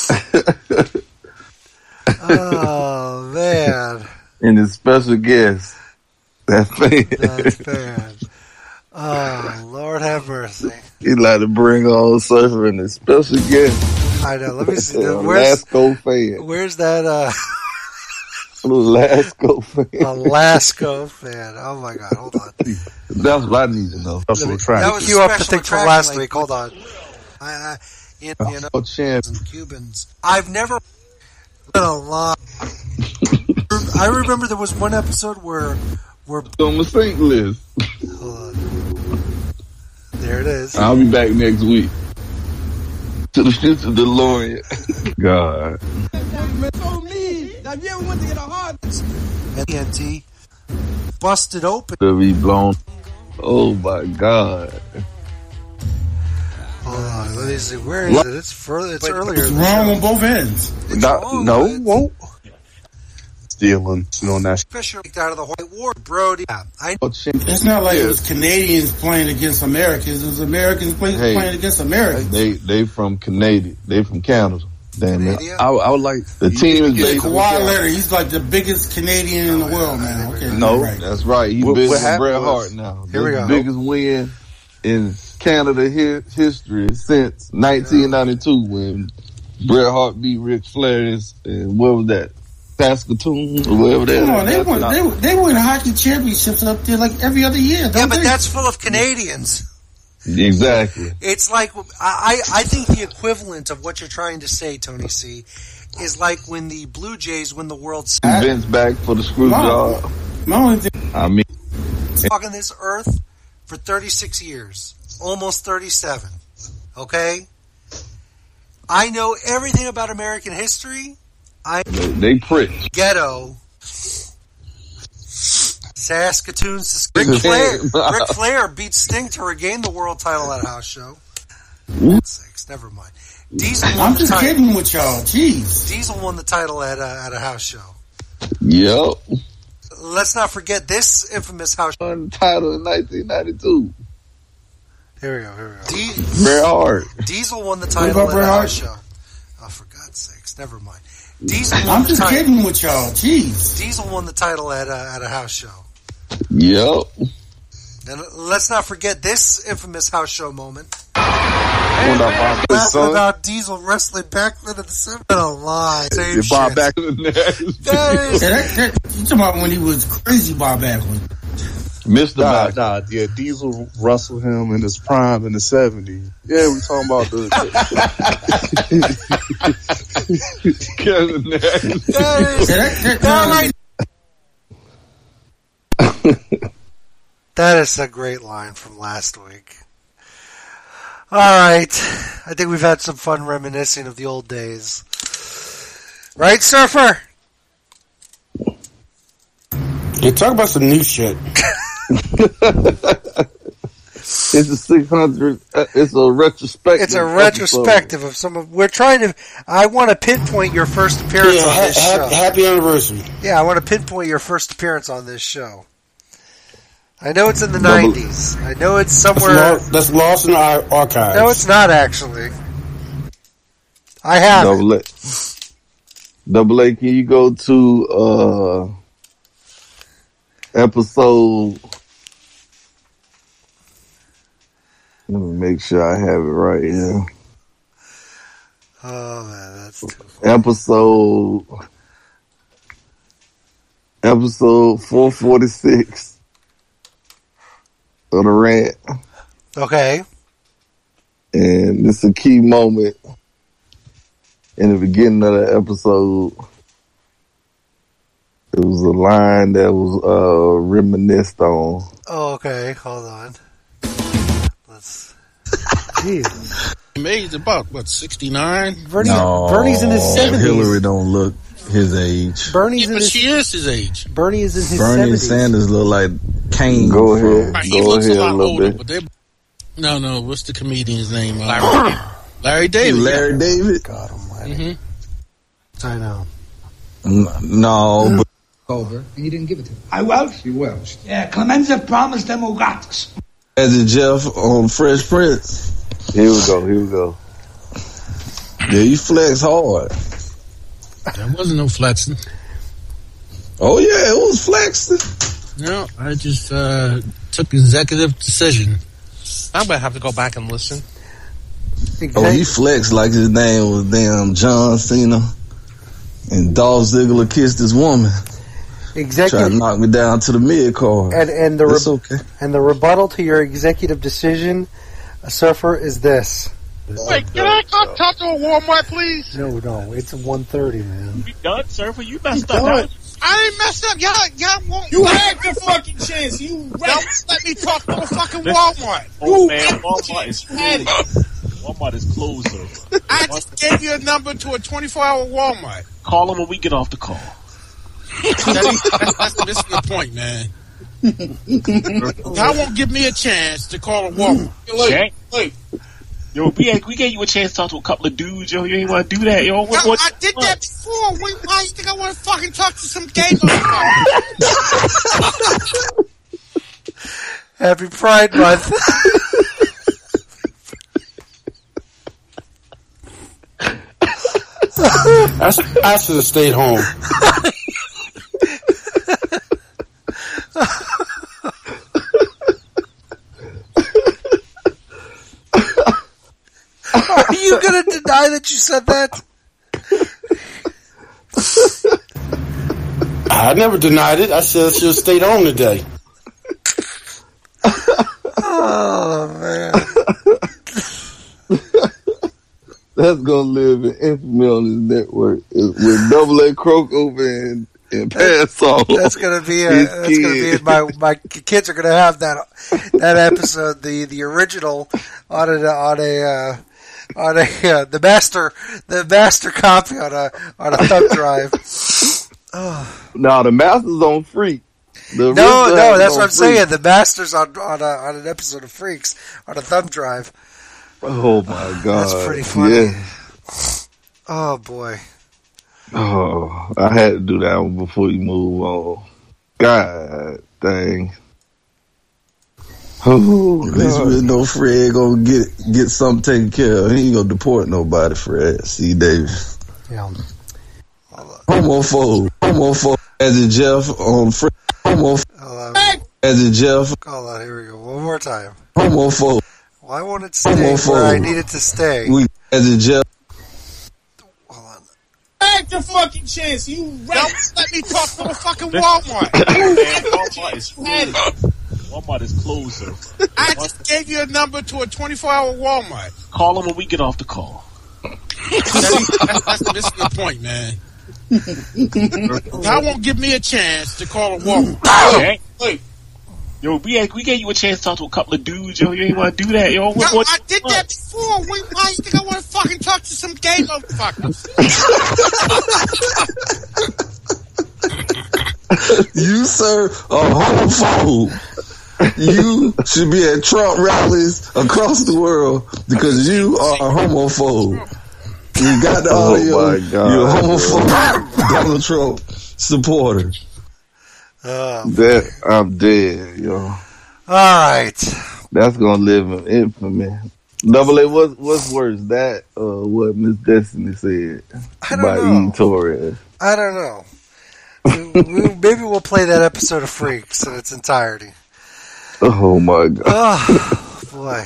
Oh man. And his special guest. That fan. Oh, Lord have mercy. He'd like to bring on Surfer and his special guest. I know. Let me see. Lasco fan. Where's that? Lasco fan. A Lasco fan. Oh my God! Hold on. That's what I need to know. That's what we're trying. That was cue up the thing from last week. Hold on. You know, chance. And Cubans. I've never been a lot. I remember there was one episode where on the Saint list. Hold on. There it is. I'll be back next week. To the future DeLorean. God. TNT busted open. To be blown. Oh my God. Hold on, let me see. Where is it? It's further. It's earlier. It's wrong on both ends. No, won't. Stealing, on that. Fisher out of the White War, Brody. Yeah, it's not like it was Canadians playing against Americans. It was Americans playing against Americans. They from Canada. They from Canada. Damn it. I would like the team is based on Kawhi Leonard. He's like the biggest Canadian in the world, man. Okay, no, that's right. He's bigger than Bret Hart now. Here we go. The biggest win in Canada history since 1992 when Bret Hart beat Ric Flair and what was that? Saskatoon or whatever that. Come on, they win hockey championships up there like every other year. Yeah, but that's full of Canadians. Exactly. It's like I think the equivalent of what you're trying to say, Tony C, is like when the Blue Jays win the World Series. Vince back for the screw job. I mean, walking this earth for 36 years, almost 37. Okay, I know everything about American history. They prick. Ghetto. Saskatoon. Ric Flair beat Sting to regain the world title at a house show. Sakes, never mind. Diesel won I'm just kidding with y'all. Jeez. Diesel won the title at a house show. Yep. Let's not forget this infamous house show. Won the title in 1992. Here we go. Bret Hart. Diesel won the title at a house show. Oh, for God's sakes, never mind. I'm just kidding with y'all. Jeez. Diesel won the title at a house show. Yep. And let's not forget this infamous house show moment. About Diesel wrestling Backlund in the 7th. A lie. Same Bob shit. Backlund. You talking about when he was crazy Bob Backlund. Mr. Nah, yeah, Diesel wrestled him in his prime in the 70s. Yeah, we talking about the That is a great line from last week. All right. I think we've had some fun reminiscing of the old days. Right, Surfer? Yeah, talk about some new shit. It's a 600. It's a retrospective. It's a retrospective of some of. We're trying to. I want to pinpoint your first appearance on this show. Happy anniversary. Yeah, I want to pinpoint your first appearance on this show. I know it's in the 90s. I know it's somewhere. That's lost in our archives. No, it's not actually. I have Double A, can you go to episode? Let me make sure I have it right here. Oh man, that's too funny. Episode 446 of the rant. Okay. And it's a key moment in the beginning of the episode. It was a line that was reminisced on. Oh, okay. Hold on. Let's. Jeez. He's about, what, 69? Bernie's in his 70s. Hillary don't look his age. She is his age. Bernie is in his Bernie 70s. Sanders look like Kane. Go ahead. He looks a lot older, but they're... No, what's the comedian's name? Larry David. Larry David? God almighty. Mm-hmm. I know. No, but... Over, and you didn't give it to him. I welched. You welched. Yeah, Clemenza promised them Ugatas. As a Jeff on Fresh Prince. Here we go. Yeah, you flex hard. There wasn't no flexing. Oh yeah, it was flexing. No, I just took executive decision. I'm gonna have to go back and listen. Oh, he flexed like his name was damn John Cena, and Dolph Ziggler kissed his woman. Tried to knock me down to the mid card. And the and the rebuttal to your executive decision, Surfer, is this. Wait, can I come talk to a Walmart, please? No, it's 1:30, man. You done, Surfer? You messed up. I ain't messed up. Y'all won't. You had your fucking chance. You let me talk to a fucking Walmart. Oh man, Walmart is closed. Walmart is closed, Surfer. I just gave you a number to a 24-hour Walmart. Call them when we get off the call. That's missing the point, man. Y'all won't give me a chance to call a Walmart. Wait. Yo, we gave you a chance to talk to a couple of dudes, yo. You ain't want to do that, yo. I did that before. Why you think I want to fucking talk to some gay motherfucker? Happy Pride Month. I should have stayed home. Are you going to deny that you said that? I never denied it. I said I should have stayed home today. Oh, man. That's gonna live in infamy on this network with Double A Croak over and Pass On. That's gonna be my kids are gonna have that episode, the original on the master copy on a thumb drive. Oh. No, the master's on Freak. No, that's what I'm saying. The master's on an episode of Freaks on a thumb drive. Oh my God. That's pretty funny. Yeah. Oh boy. Oh, I had to do that one before you move on. God dang. Oh, at least we know Fred gonna get something taken care of. He ain't gonna deport nobody, Fred. C. Davis. Yeah. Homophobe. As in Jeff on Fred. Homophobe. As in Jeff. Hold on, here we go. One more time. Homophobe. Why won't it stay where I need it to stay? As in Jeff. Hold on. Take your fucking chance. You don't let me talk to a fucking Walmart. Walmart is closed, sir. I just gave you a number to a 24-hour Walmart. Call them when we get off the call. That's missing the point, man. I won't give me a chance to call a Walmart. Hey, wait. Yo, we gave you a chance to talk to a couple of dudes, yo. You ain't want to do that, yo. I did that before. Why you think I want to fucking talk to some gay motherfuckers? You, sir, are homophobe. You should be at Trump rallies across the world because you are a homophobe. You got the audio. Oh my God. You're a homophobe Donald Trump supporter. I'm dead, yo. All right. That's gonna live in infamy. Double A, what's worse, that or what Miss Destiny said about E. Torres? I don't know. Maybe we'll play that episode of Freaks in its entirety. Oh my God. Oh boy.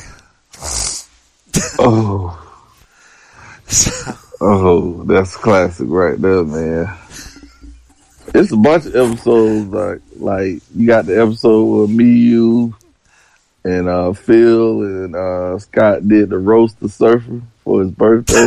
Oh, that's classic right there, man. It's a bunch of episodes like you got the episode with me, you, and Phil and Scott did the roast the surfer for his birthday.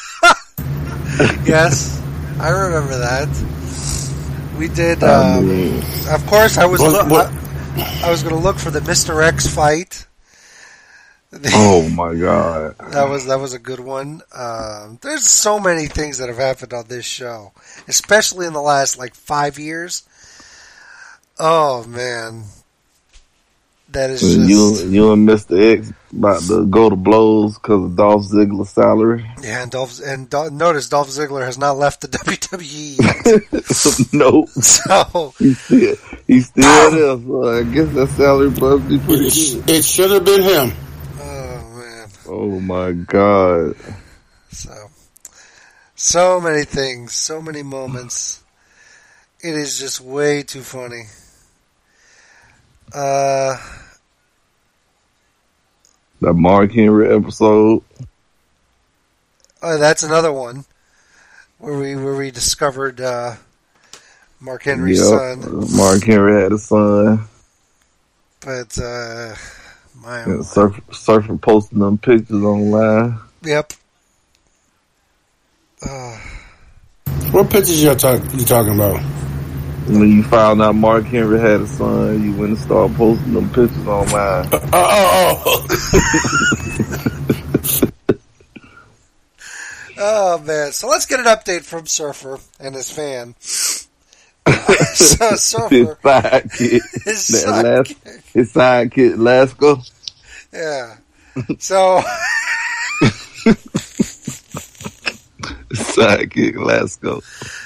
Yes, I remember that. We did. Of course, I was going to look for the Mr. X fight. Oh my God, that was a good one. There's so many things that have happened on this show, especially in the last 5 years. Oh man, that is just you and Mr. X about to go to blows because of Dolph Ziggler's salary. Yeah, notice Dolph Ziggler has not left the WWE yet. Nope. So he's still there. So I guess that salary must be pretty good. It should have been him. Oh my God. So many things, so many moments. It is just way too funny. That Mark Henry episode. Oh, that's another one where we discovered Mark Henry's son. Mark Henry had a son. But Surfer posting them pictures online. Yep. What pictures you talking about? When you found out Mark Henry had a son, you went and started posting them pictures online. Oh man! So let's get an update from Surfer and his fan. So Surfer, his sidekick, Lasco. Yeah. So sidekick, Lasco.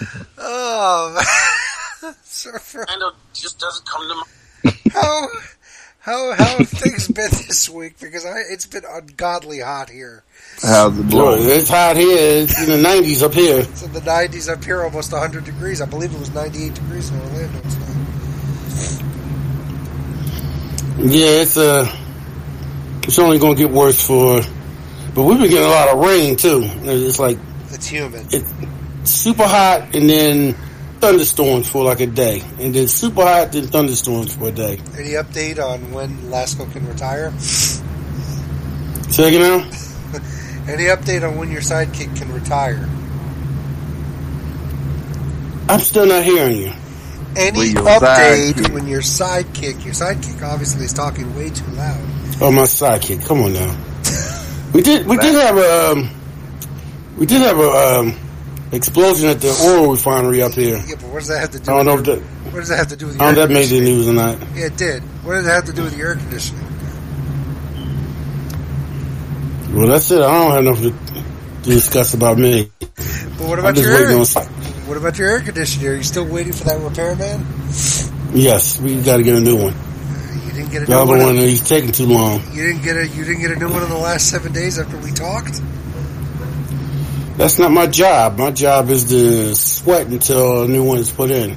Oh, Surfer. I know, just doesn't come to mind. How have things been this week? Because it's been ungodly hot here. How's it blowing? It's hot here. It's in the 90s up here. It's in the 90s up here, almost 100 degrees. I believe it was 98 degrees in Orlando tonight. Yeah, it's only going to get worse for But we've been getting a lot of rain too. It's like it's humid. It's super hot and then thunderstorms for like a day, and then super hot, then thunderstorms for a day. Any update on when Lasco can retire? Say again now? Any update on when your sidekick can retire? I'm still not hearing you. Any update when your sidekick obviously is talking way too loud. Oh, my sidekick! Come on now. we did have a explosion at the oil refinery up here. Yeah, but what does that have to do? I don't know what does that have to do with? I don't know if that made the news or not. Yeah, it did. What does it have to do with the air conditioning? Well, that's it. I don't have nothing to discuss about me. But what about your air conditioner? Are you still waiting for that repairman? Yes, we got to get a new one. You didn't get a the new other one. He's taking too long. You didn't get a new one in the last 7 days after we talked? That's not my job. My job is to sweat until a new one is put in.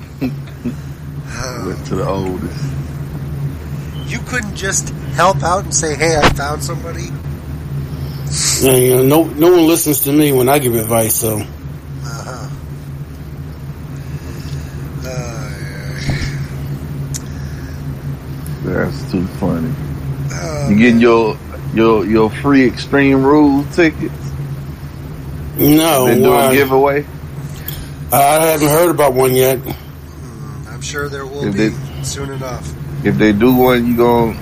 Went to the oldest. You couldn't just help out and say, "Hey, I found somebody." Yeah, you know, no one listens to me when I give advice, so. That's too funny. You getting your free Extreme Rules tickets? No. They doing a giveaway? I haven't heard about one yet. I'm sure there will be soon enough. If they do one, you gonna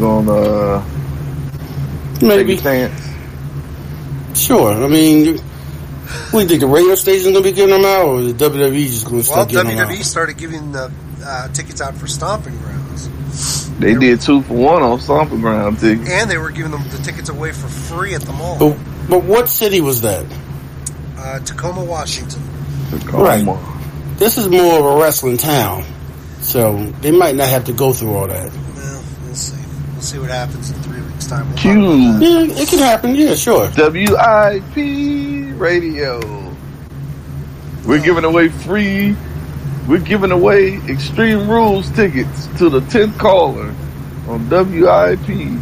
maybe take a chance? Sure. I mean, what do you think, the radio station's gonna be giving them out, or the WWE just gonna start giving them out? Well, WWE started giving the tickets out for Stomping Grounds. They did 2 for 1 on Stomping Ground tickets, and they were giving them the tickets away for free at the mall. But what city was that? Tacoma, Washington. Right. This is more of a wrestling town, so they might not have to go through all that. Well, we'll see. We'll see what happens in 3 weeks' time. Yeah, it can happen. Yeah, sure. WIP Radio. We're giving away free. We're giving away Extreme Rules tickets to the 10th caller on WIP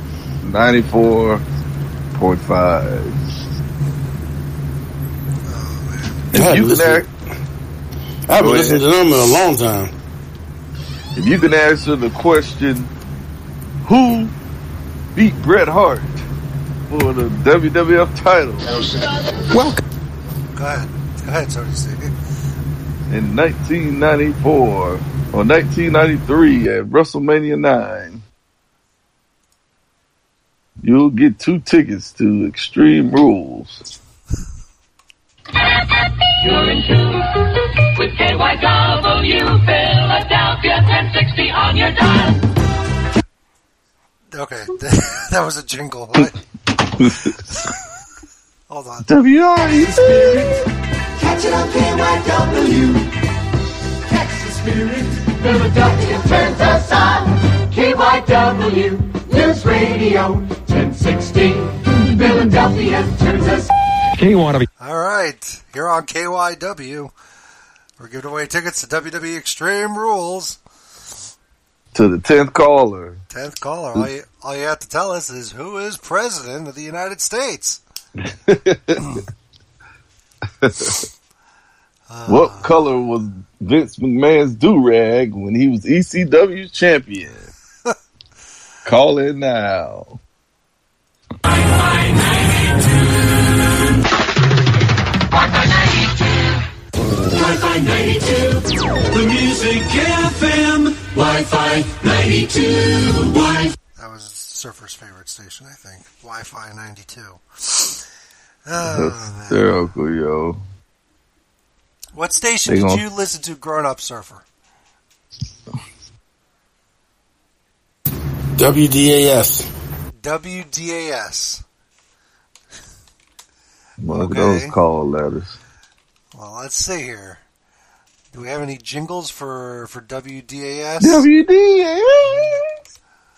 94.5. I haven't listened to them in a long time. If you can answer the question, who beat Bret Hart for the WWF title? Welcome. Go ahead, Tony C. In 1994 or 1993 at WrestleMania 9. You'll get 2 tickets to Extreme Rules. You're in tune with KYW Philadelphia 1060 on your dial. Okay, that was a jingle. What? Hold on. WIP. Catch it on KYW. Catch the spirit. Philadelphia turns us on. KYW News Radio 1060. Philadelphia turns us on. All right, here on KYW, we're giving away tickets to WWE Extreme Rules. To the 10th caller. 10th caller. All you have to tell us is who is President of the United States. What color was Vince McMahon's do-rag when he was ECW champion? Call in now. Wi-Fi 92, the Music FM, Wi-Fi 92, Wi-Fi. That was Surfer's favorite station, I think. Wi-Fi 92. That's hysterical, yo. What station did you listen to growing up, Surfer? WDAS. WDAS. Look at those call letters. Well, let's see here. Do we have any jingles for WDAS? WDAS.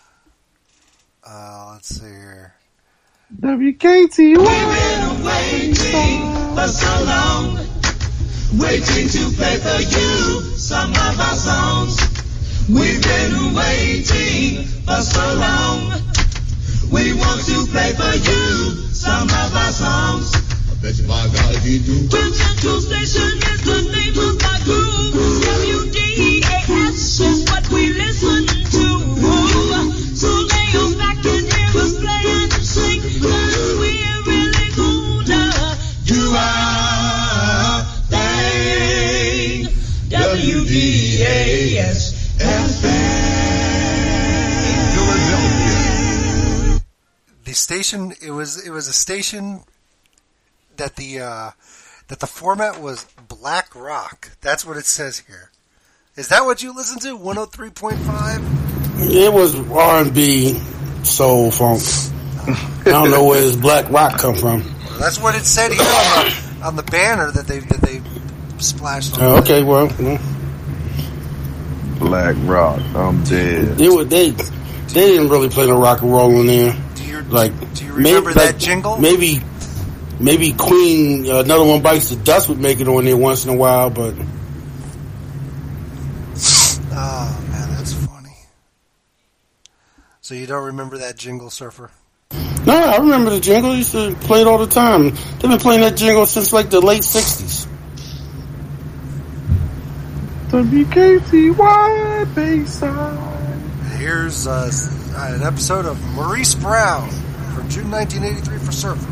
Let's see here. WKT. We've been waiting for so long, waiting to play for you some of our songs. We've been waiting for so long. We want to play for you some of our songs. I bet you by God he do. Well, Central Station is the name of my group. WDAS is what we listen to. So lay on back and hear us play and sing, 'cause we're really gonna do our thing. WDAS FM. The station, it was a station that the format was black rock. That's what it says here. Is that what you listen to? 103.5? It was R&B, soul, funk. I don't know where this black rock come from. Well, that's what it said here on the banner that they splashed on. Okay, well, Black rock, I'm dead. They didn't really play no rock and roll in there. Do you remember that jingle? Maybe Queen, Another One Bites the Dust would make it on there once in a while, but. Oh man, that's funny. So you don't remember that jingle, Surfer? No, I remember the jingle. I used to play it all the time. They've been playing that jingle since like the late 60s. WKTY Bayside. Here's an episode of Maurice Brown from June 1983 for Surfer.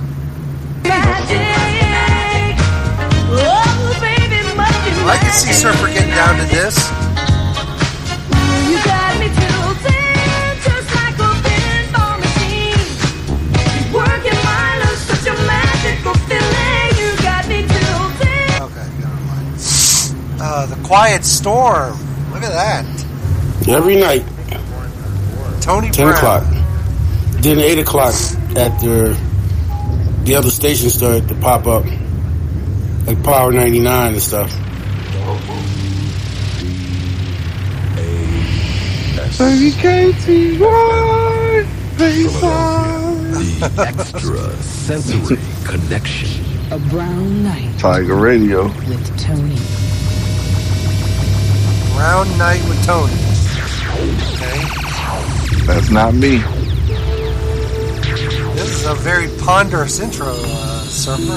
I can see Surfer getting down to this. You got me tilted just like a pinball machine. Working my love, such a magical feeling. You got me tilted. Okay, never mind. The Quiet Storm. Look at that. Every night. Tony 10 Brown. o'clock. Then 8 o'clock after the other stations started to pop up. Like Power 99 and stuff. WKTY Bayside. The extra sensory connection. A brown night. Tiger Radio. With Tony. Brown Night with Tony. Okay. That's not me. This is a very ponderous intro, Surfer.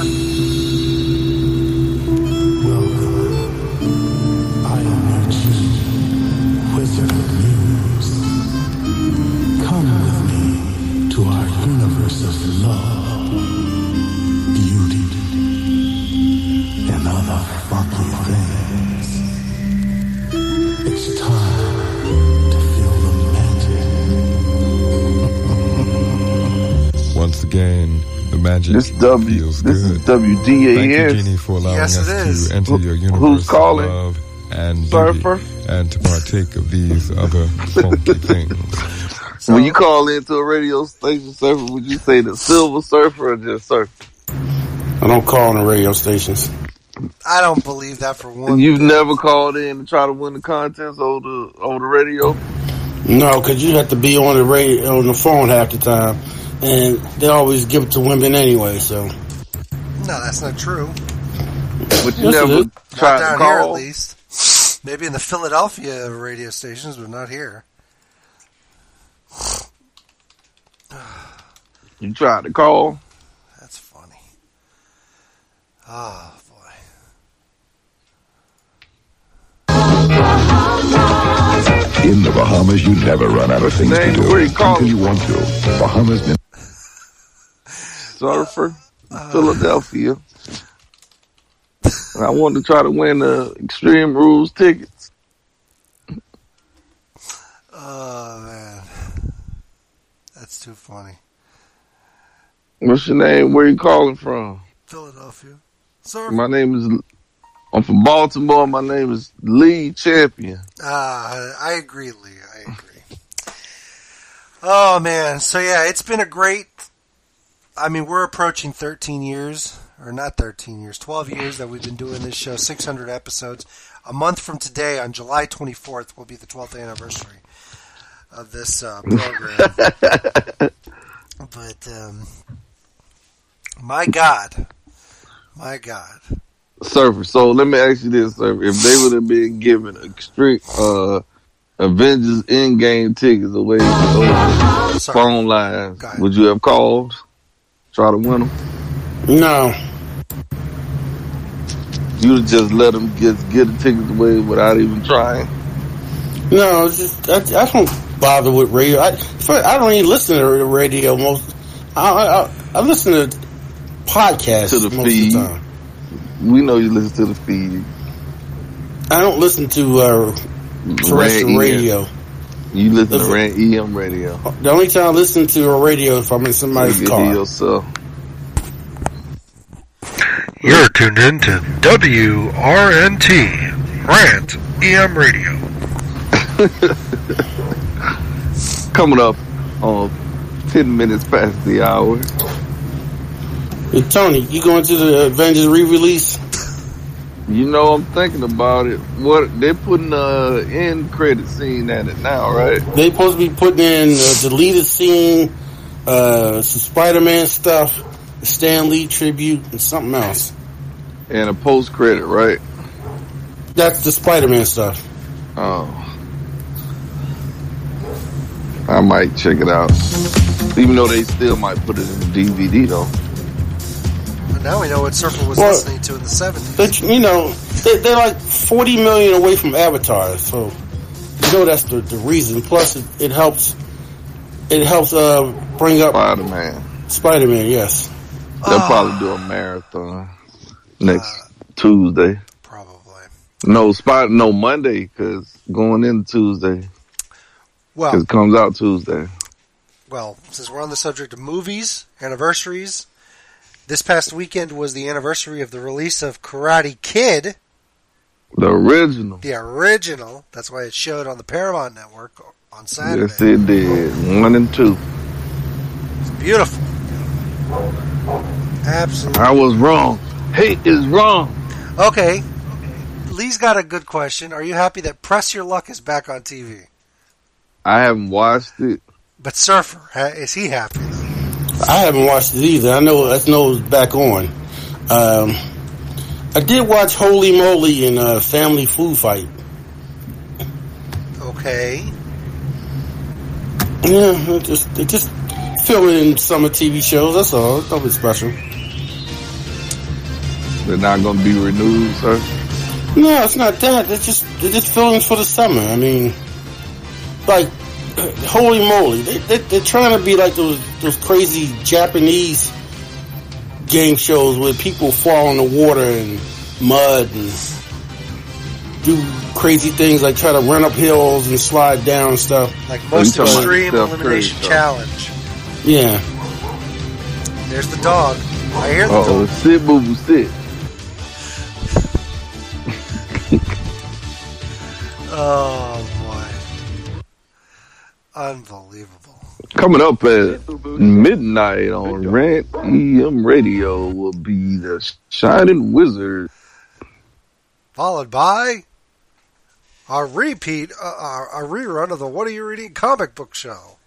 I am your chief wizard of news. Come with me to our universe of love, beauty, and other funky things. It's time to feel the magic. Once again, the magic feels good. This is WDAS. Thank you, Jeannie, for allowing us to enter your universe Who's calling? of love and Surfer? beauty, and to partake of these other funky things. When you call into a radio station, Surfer, would you say the Silver Surfer or just Surfer? I don't call on the radio stations. I don't believe that for one. And you've never called in to try to win the contest over the radio? No, because you have to be on the radio, on the phone half the time. And they always give it to women anyway, so. No, that's not true. But you never tried down to here, at call? least. Maybe in the Philadelphia radio stations, but not here. You tried to call? That's funny. Oh, In the Bahamas, you never run out of things to do. Where you calling? Until you want to. Bahamas. Surfer, Philadelphia. I wanted to try to win the Extreme Rules tickets. Oh, man. That's too funny. What's your name? Where you calling from? Philadelphia. Surfer. My name is... I'm from Baltimore. My name is Lee Champion. I agree, Lee. I agree. Oh, man. So, yeah, it's been a great... I mean, we're approaching 13 years, or not 13 years, 12 years that we've been doing this show, 600 episodes. A month from today, on July 24th, will be the 12th anniversary of this program. But, my God. Surfer, so let me ask you this, Surfer. If they would have been given extreme Avengers Endgame tickets away from those phone lines, would you have called? try to win them? No. You'd just let them get the tickets away without even trying? No, it's just, I don't bother with radio. I don't even listen to the radio most. I listen to podcasts to the most feed. of the time. We know you listen to the feed. I don't listen to terrestrial radio. You listen to EM radio. The only time I listen to a radio is if I'm in somebody's car. Yourself. You're tuned in to WRNT Rant EM Radio. Coming up on 10 minutes past the hour. Hey, Tony, you going to the Avengers re-release? You know, I'm thinking about it. What they're putting end credit scene at it now, right? They supposed to be putting in a deleted scene, some Spider-Man stuff, a Stan Lee tribute, and something else. And a post credit, right? That's the Spider-Man stuff. Oh, I might check it out. Even though they still might put it in DVD, though. But now we know what Surfer was listening to in the 70s. But, you know, they're like 40 million away from Avatar, so you know that's the reason. Plus, it helps bring up Spider-Man, yes. They'll probably do a marathon next Tuesday. Probably. No, Monday, because going into Tuesday. Well, because it comes out Tuesday. Well, since we're on the subject of movies, anniversaries, this past weekend was the anniversary of the release of Karate Kid. The original. The original. That's why it showed on the Paramount Network on Saturday. Yes, it did. 1 and 2. It's beautiful. Absolutely. I was wrong. Hate is wrong. Okay. Lee's got a good question. Are you happy that Press Your Luck is back on TV? I haven't watched it. But Surfer, is he happy? I haven't watched it either. I know it's back on. I did watch Holy Moly and Family Food Fight. Okay. Yeah, it just filming in summer TV shows. That's all. It's nothing special. They're not going to be renewed, sir? No, it's not that. They're just filming for the summer. I mean, like, holy moly. They're trying to be like those crazy Japanese game shows where people fall in the water and mud and do crazy things like try to run up hills and slide down and stuff. Like Most Extreme Elimination Challenge. Yeah. There's the dog. I hear the dog. Sit, boo, boo, sit. Oh, boy. Unbelievable. Coming up at midnight on Rant EM Radio will be the Shining Wizard. Followed by a repeat, a rerun of the What Are You Reading comic book show.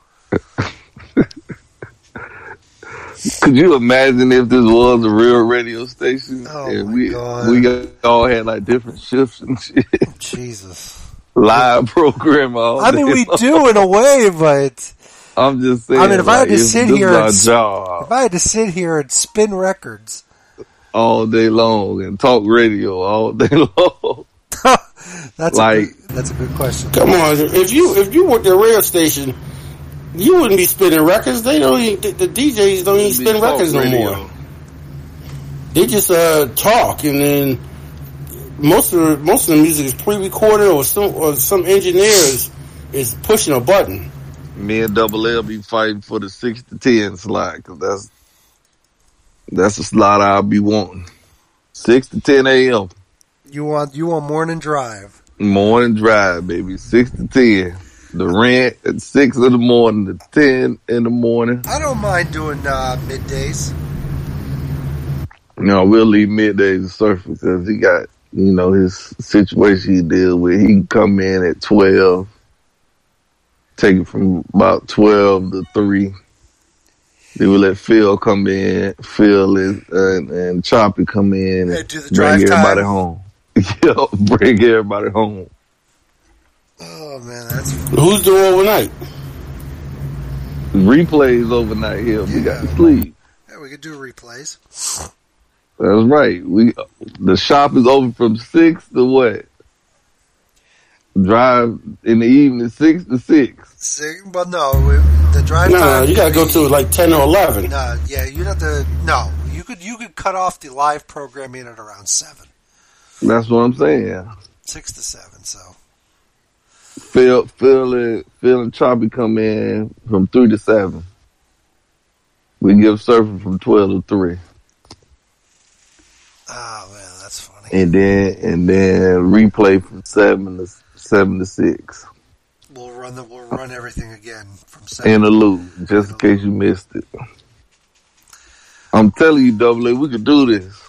Could you imagine if this was a real radio station? Oh, and my God. We all had like different shifts and shit. Jesus. Live program all I mean, day we long. do in a way, but I'm just saying. I mean, if I had to sit here, if I had to sit here and spin records all day long and talk radio all day long, that's a good question. Come on, if you worked at a radio station, you wouldn't be spinning records. They don't even, the DJs don't even spin records no more. They just talk, and then most of the music is pre-recorded, or some engineer is pushing a button. Me and Double L be fighting for the 6 to 10 slot, because that's the slot I'll be wanting. 6 to 10 a.m. You want morning drive? Morning drive, baby. 6 to 10. The Rant at 6 in the morning to 10 in the morning. I don't mind doing middays. No, we'll leave middays to Surfer because he got, his situation he deal with. He can come in at 12, take it from about 12 to 3. Then we'll let Phil come in, and Choppy come in and bring everybody home. Bring everybody home. Oh, man, that's... Who's doing overnight? Replays overnight here. We got to sleep. Yeah, we could do replays. That's right. The shop is open from 6 to what? Drive in the evening 6 to 6. But no, the drive time. No, you gotta go to like 10 or 11. Yeah, you'd have to. No, you could cut off the live programming at around 7. That's what I'm saying. 6 to 7. So Phil and Choppy come in from 3 to 7. We give Surfer from 12 to 3. Oh man, that's funny. And then replay from 7 to 6. We'll run everything again from 7. In a loop, just in case you missed it. I'm telling you, Double A, we could do this.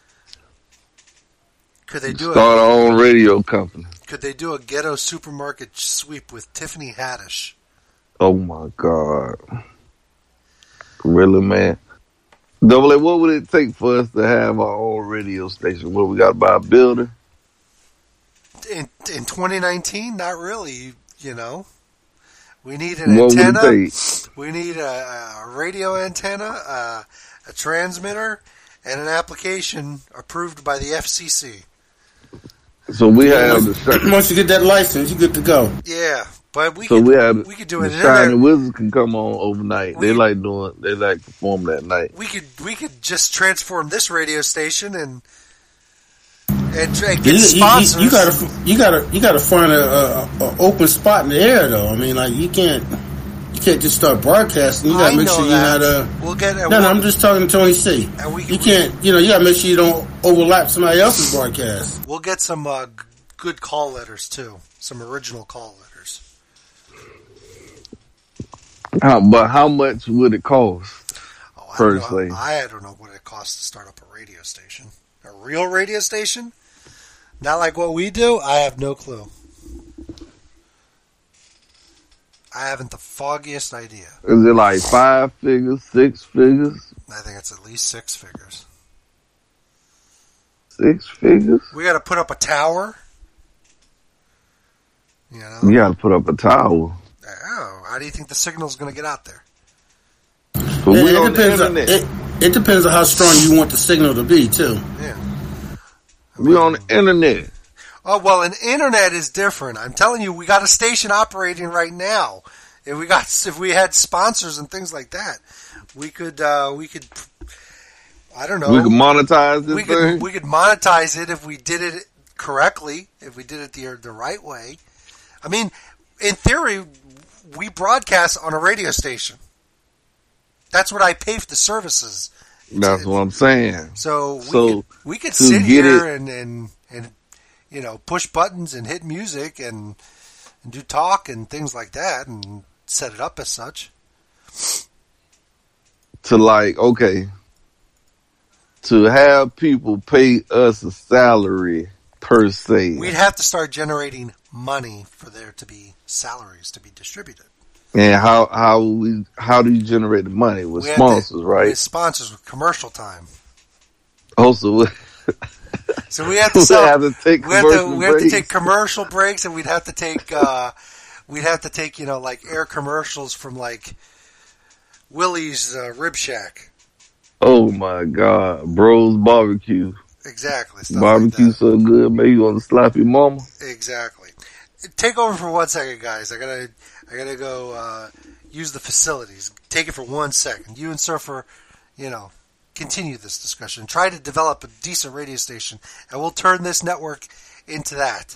Could they do Start our own radio company. Could they do a ghetto supermarket sweep with Tiffany Haddish? Oh my God. Really, man? Double A, what would it take for us to have our own radio station? What, we got to buy a building? In 2019, not really, you know. We need an antenna. We need a radio antenna, a transmitter, and an application approved by the FCC. So we have the once you get that license, you're good to go. Yeah, but we could do it. The Shining Wizards can come on overnight. They like perform that night. We could just transform this radio station and get sponsors. You gotta find a open spot in the air though. I mean, like you can't just start broadcasting. You gotta make sure you I'm just talking to Tony C. You can't. You gotta make sure you don't overlap somebody else's broadcast. We'll get some good call letters too. Some original call letters. But how much would it cost? Personally, I don't know what it costs to start up a radio station. A real radio station? Not like what we do? I have no clue. I haven't the foggiest idea. Is it like 5 figures, 6 figures? I think it's at least 6 figures. 6 figures? We got to put up a tower. You got to put up a tower. Oh, how do you think the signal's going to get out there? It depends on how strong you want the signal to be, too. Yeah. We on the internet. Oh, well, an internet is different. I'm telling you, we got a station operating right now. If we had sponsors and things like that, we could, I don't know. We could monetize this thing? We could monetize it if we did it correctly, if we did it the right way. I mean, in theory, we broadcast on a radio station. That's what I pay for the services. That's what I'm saying. So we could sit here and push buttons and hit music and do talk and things like that and set it up as such. To have people pay us a salary per se. We'd have to start generating money for there to be salaries to be distributed. And how do you generate the money? With sponsors, right? With sponsors, with commercial time. Also, so we have to take commercial breaks, and we'd have to take like air commercials from like Willie's Rib Shack. Oh my God, Bros Barbecue. Exactly. Barbecue like so good, maybe you want to slap your mama. Exactly. Take over for 1 second, guys. I gotta go use the facilities. Take it for 1 second. You and Surfer, continue this discussion. Try to develop a decent radio station, and we'll turn this network into that.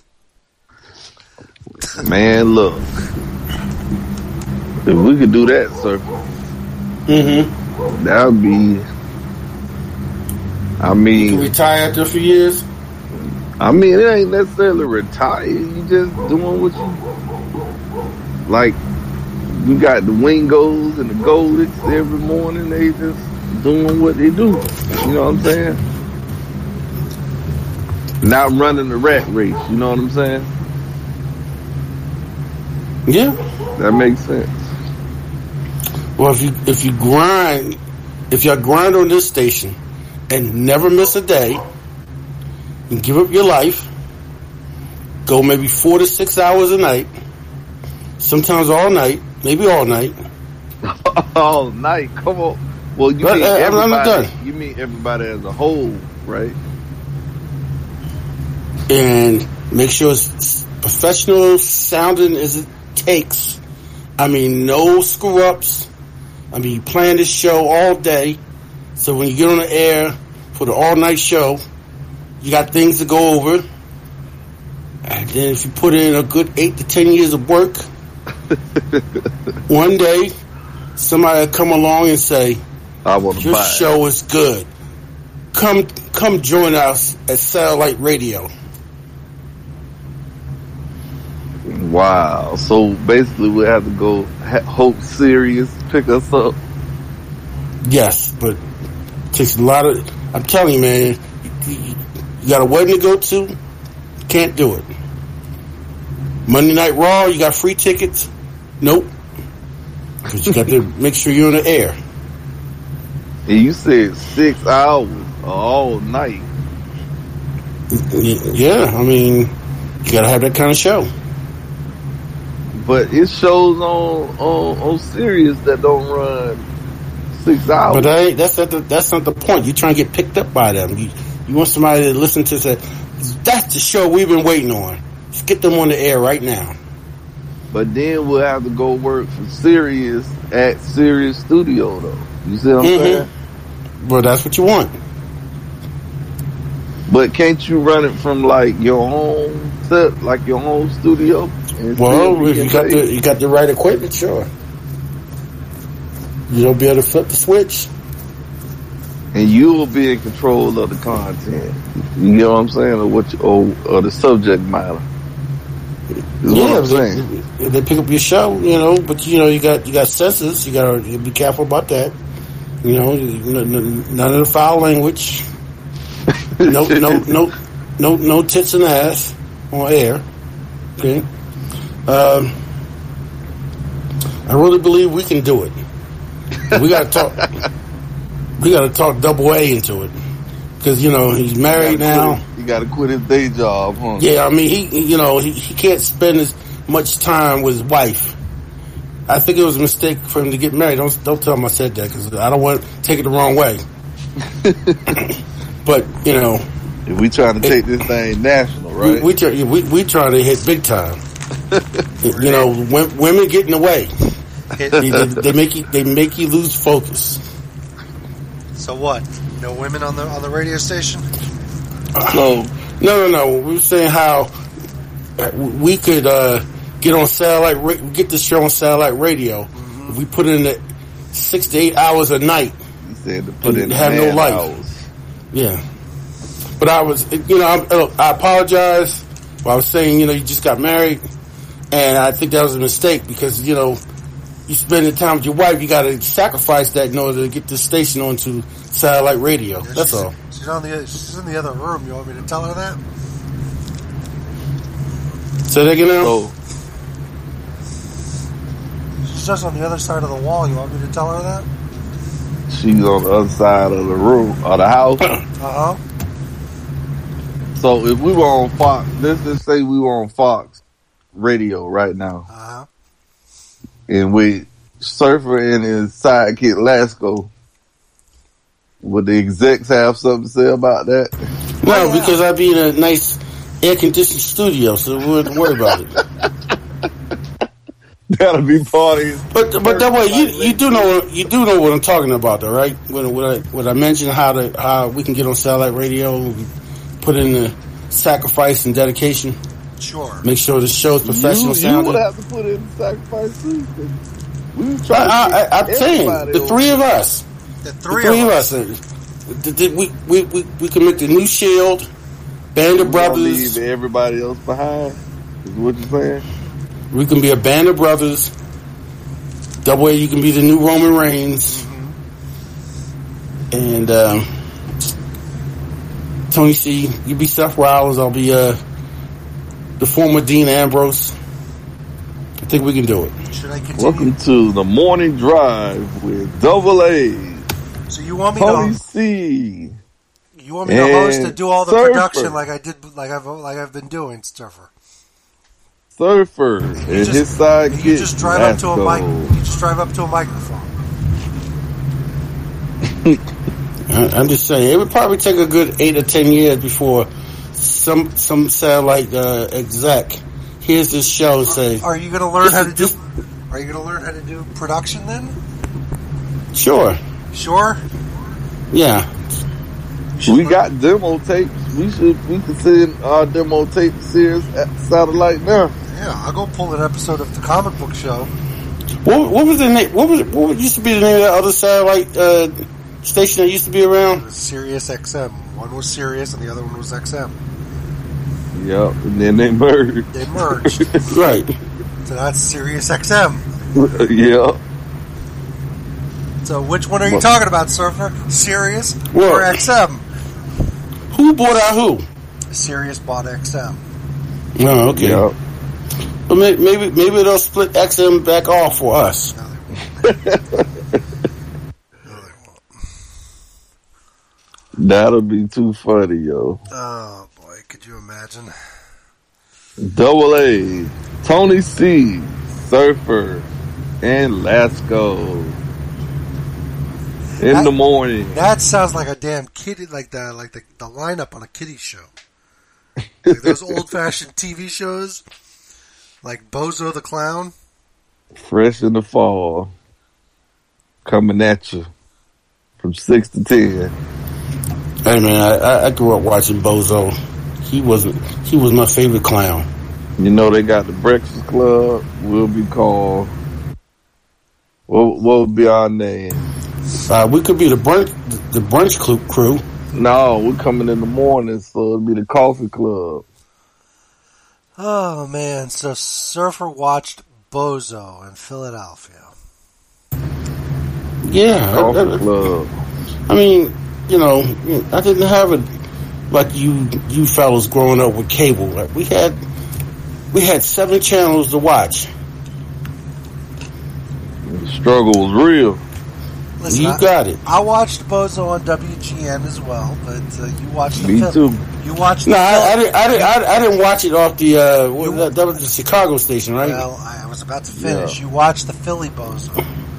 Man, look. If we could do that, Surfer, that would be... you can retire after a few years? I mean, it ain't necessarily retire. You just doing what you... Like, you got the Wingos and the Goldics every morning. They just doing what they do. You know what I'm saying? Not running the rat race. You know what I'm saying? Yeah. That makes sense. Well, if you grind on this station and never miss a day and give up your life, go maybe 4 to 6 hours a night, sometimes all night, maybe all night. All night, come on. Well, you But, mean I'm not everybody. done. You mean everybody as a whole, right? And make sure it's professional sounding as it takes. I mean, no screw ups. I mean, you plan this show all day, so when you get on the air for the all night show, you got things to go over. And then if you put in a good 8 to 10 years of work, one day somebody will come along and say, "I want to your buy it." show is good. Come join us at Satellite Radio." Wow. So basically, we have to go hope Sirius pick us up. Yes, but it takes a lot of. I'm telling you, man, you got a wedding to go to. Can't do it. Monday Night Raw, you got free tickets. Nope, because you got to make sure you're on the air. And you said 6 hours all night. Yeah, I mean, you got to have that kind of show. But it shows on Sirius that don't run 6 hours. But that's not the point. You're trying to get picked up by them. You want somebody to listen to say, that's the show we've been waiting on. Let's get them on the air right now. But then we'll have to go work for Sirius at Sirius Studio, though. You see what I'm saying? Well, that's what you want. But can't you run it from like your own set, like your own studio? Well, if you got the right equipment, sure. You'll be able to flip the switch. And you will be in control of the content. You know what I'm saying? Or the subject matter. Is what I'm saying. They pick up your show, but you got censors. You got to be careful about that. None of the foul language. No tits and ass on air. Okay. I really believe we can do it. We got to talk. We got to talk Double A into it because he's married now. He got to quit his day job, huh? Yeah, I mean he can't spend as much time with his wife. I think it was a mistake for him to get married. Don't tell him I said that because I don't want to take it the wrong way. But if we trying to take this thing national, right? We trying to hit big time. Women get in the way. They make you lose focus. So what? No women on the radio station? No. We were saying how we could get this show on satellite radio if we put in 6 to 8 hours a night. You said to put in have no life. Hours. Yeah, but I was, I apologize. I was saying, you just got married, and I think that was a mistake because you spend time with your wife, you got to sacrifice that in order to get this station onto satellite radio. Yeah, that's all. She's in the other room. You want me to tell her that? Say that again now? She's just on the other side of the wall. You want me to tell her that? She's on the other side of the room, or the house. Uh-huh. So if we were on Fox, let's just say we were on Fox Radio right now. Uh-huh. And with Surfer and his sidekick Lasco, would the execs have something to say about that? No, because I'd be in a nice air-conditioned studio, so we wouldn't worry about it. That'll be parties. But that way, you do know what I'm talking about, though, right? When I mentioned how we can get on satellite radio, we put in the sacrifice and dedication. Sure. Make sure the show's professional sounding. You would have to put in the sacrifice too. I'm saying the three of us. The three of us. We can make the new Shield, Band of Brothers. Leave everybody else behind. Is what you're saying? We can be a Band of Brothers. That way, you can be the new Roman Reigns. And Tony C, you be Seth Rollins. I'll be the former Dean Ambrose. I think we can do it. Should I continue? Welcome to the morning drive with Double A. So you want me Tony C. You want me to host and do all the production like I did, like I've been doing, Surfer. Surfer and his sidekick. You just drive up to a mic. You just drive up to a microphone. I'm just saying, it would probably take a good 8 or 10 years before some satellite exec hears this show and say, Are you going to learn how to do? Are you going to learn how to do production then? Sure. Sure. Yeah. We got demo tapes. We can send our demo tape series at satellite now. Yeah, I'll go pull an episode of the comic book show. What was the name? What used to be the name of that other satellite station that used to be around? Sirius XM. One was Sirius and the other one was XM. Yep, and then they merged. They merged. Right. So that's Sirius XM. Yeah. So which one are you talking about, Surfer? Sirius Well, or XM? Who bought out who? Sirius bought XM. Oh, okay. Yep. Well, maybe they'll split XM back off for us. That'll be too funny, yo. Oh boy, could you imagine? Double A, Tony C, Surfer, and Lasco. In the morning. That sounds like a damn kiddie, like the lineup on a kiddie show. Like those old fashioned TV shows, like Bozo the Clown. Fresh in the fall, coming at you from 6 to 10. Hey man, I grew up watching Bozo. He was my favorite clown. You know they got the Breakfast Club. We'll be called. What would be our name? We could be the brunch crew. No, we're coming in the morning, so it'll be the Coffee Club. Oh man, so Surfer watched Bozo in Philadelphia. Yeah, Coffee Club. I mean, you know, I didn't have it like you fellas growing up with cable. Like we had 7 channels to watch. The struggle was real. Listen, you got it. I watched Bozo on WGN as well, but you watched the Me too. You watched. No, I didn't watch it off the that was the Chicago station, right? Well, I was about to finish. Yeah. You watched the Philly Bozo.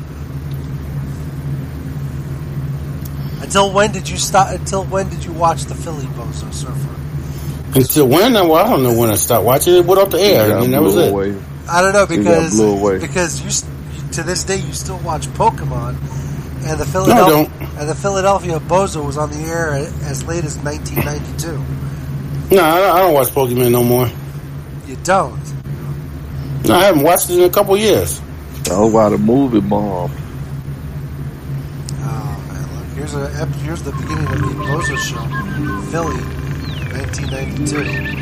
Until when did you stop? Until when did you watch the Philly Bozo, Surfer? Until when? Well, I don't know when I stopped watching it. Went off the air, and that was it. Away. I don't know because blew away. you to this day you still watch Pokemon, and the Philadelphia Bozo was on the air as late as 1992. No, I don't watch Pokemon no more. You don't? No, I haven't watched it in a couple years. Oh, wow, the movie bomb. Oh man, look, here's the beginning of the Bozo show, Philly, 1992.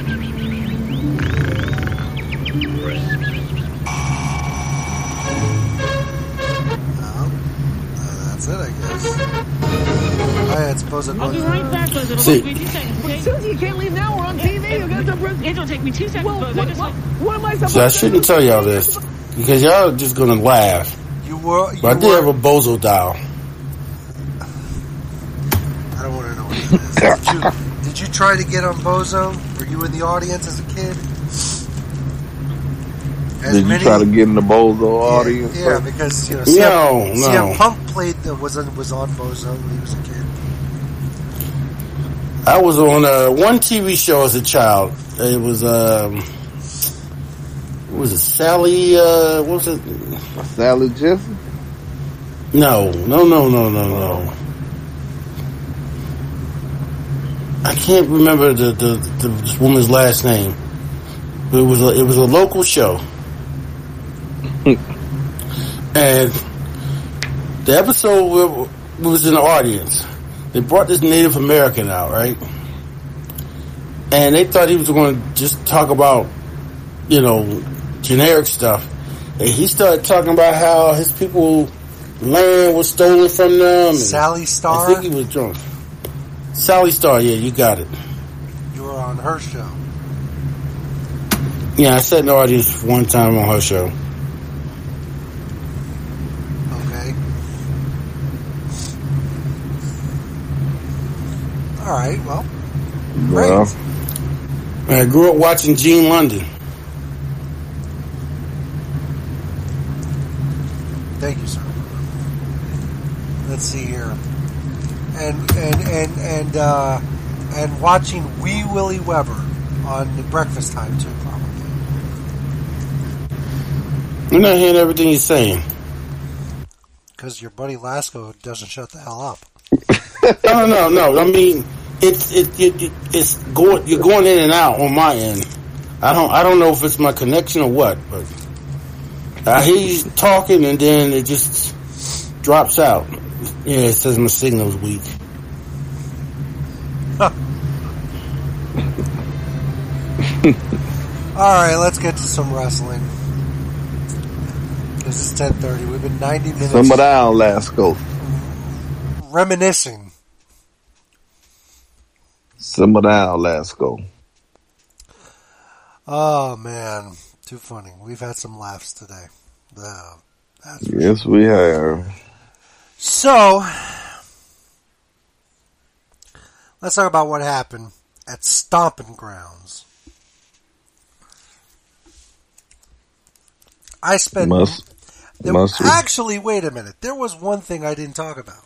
That's it, I guess. Oh yeah, it's Bozo. I'll be right back, Bozo. It'll take me 2 seconds, okay? Susie, you can't leave now. We're on TV. You're going to It'll take me 2 seconds, Bozo. What am I supposed to do? See, I shouldn't tell y'all this because y'all are just gonna laugh. But I did have a Bozo doll. I don't want to know what it is. Did you try to get on Bozo? Were you in the audience as a kid? Did you try to get in the Bozo audience? Yeah, because you know, CM Punk was on Bozo when he was a kid. I was on one TV show as a child. It was what was it, Sally? What was it? Sally Jesse? No. I can't remember the woman's last name. But it was a local show. And the episode was in the audience. They brought this Native American out, right? And they thought he was going to just talk about, you know, generic stuff. And he started talking about how his people land was stolen from them. Sally Star? I think he was drunk. Sally Star, yeah, you got it. You were on her show. Yeah, I sat in the audience one time on her show. Okay. All right, well, great. Well, I grew up watching Gene London. Thank you, sir. Let's see here. and watching Wee Willie Weber on the breakfast time too, probably. You're not hearing everything he's saying. Because your buddy Lasco doesn't shut the hell up. No. I mean, it's going. You're going in and out on my end. I don't know if it's my connection or what, but I hear you talking and then it just drops out. Yeah, it says my signal's weak. Huh. All right, let's get to some wrestling. This is 10:30. We've been 90 minutes. Simmer down, Lasco. Reminiscing. Simmer down, Lasco. Oh man, too funny. We've had some laughs today. Yes, we have. So, let's talk about what happened at Stomping Grounds. I spent... Actually, wait a minute. There was one thing I didn't talk about.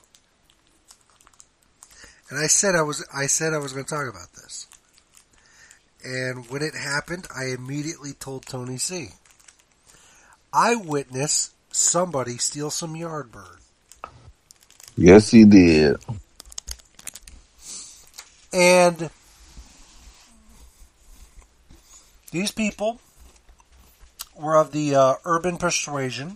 And I said I was going to talk about this. And when it happened, I immediately told Tony C. I witnessed somebody steal some Yardbird. Yes, he did. And these people were of the urban persuasion.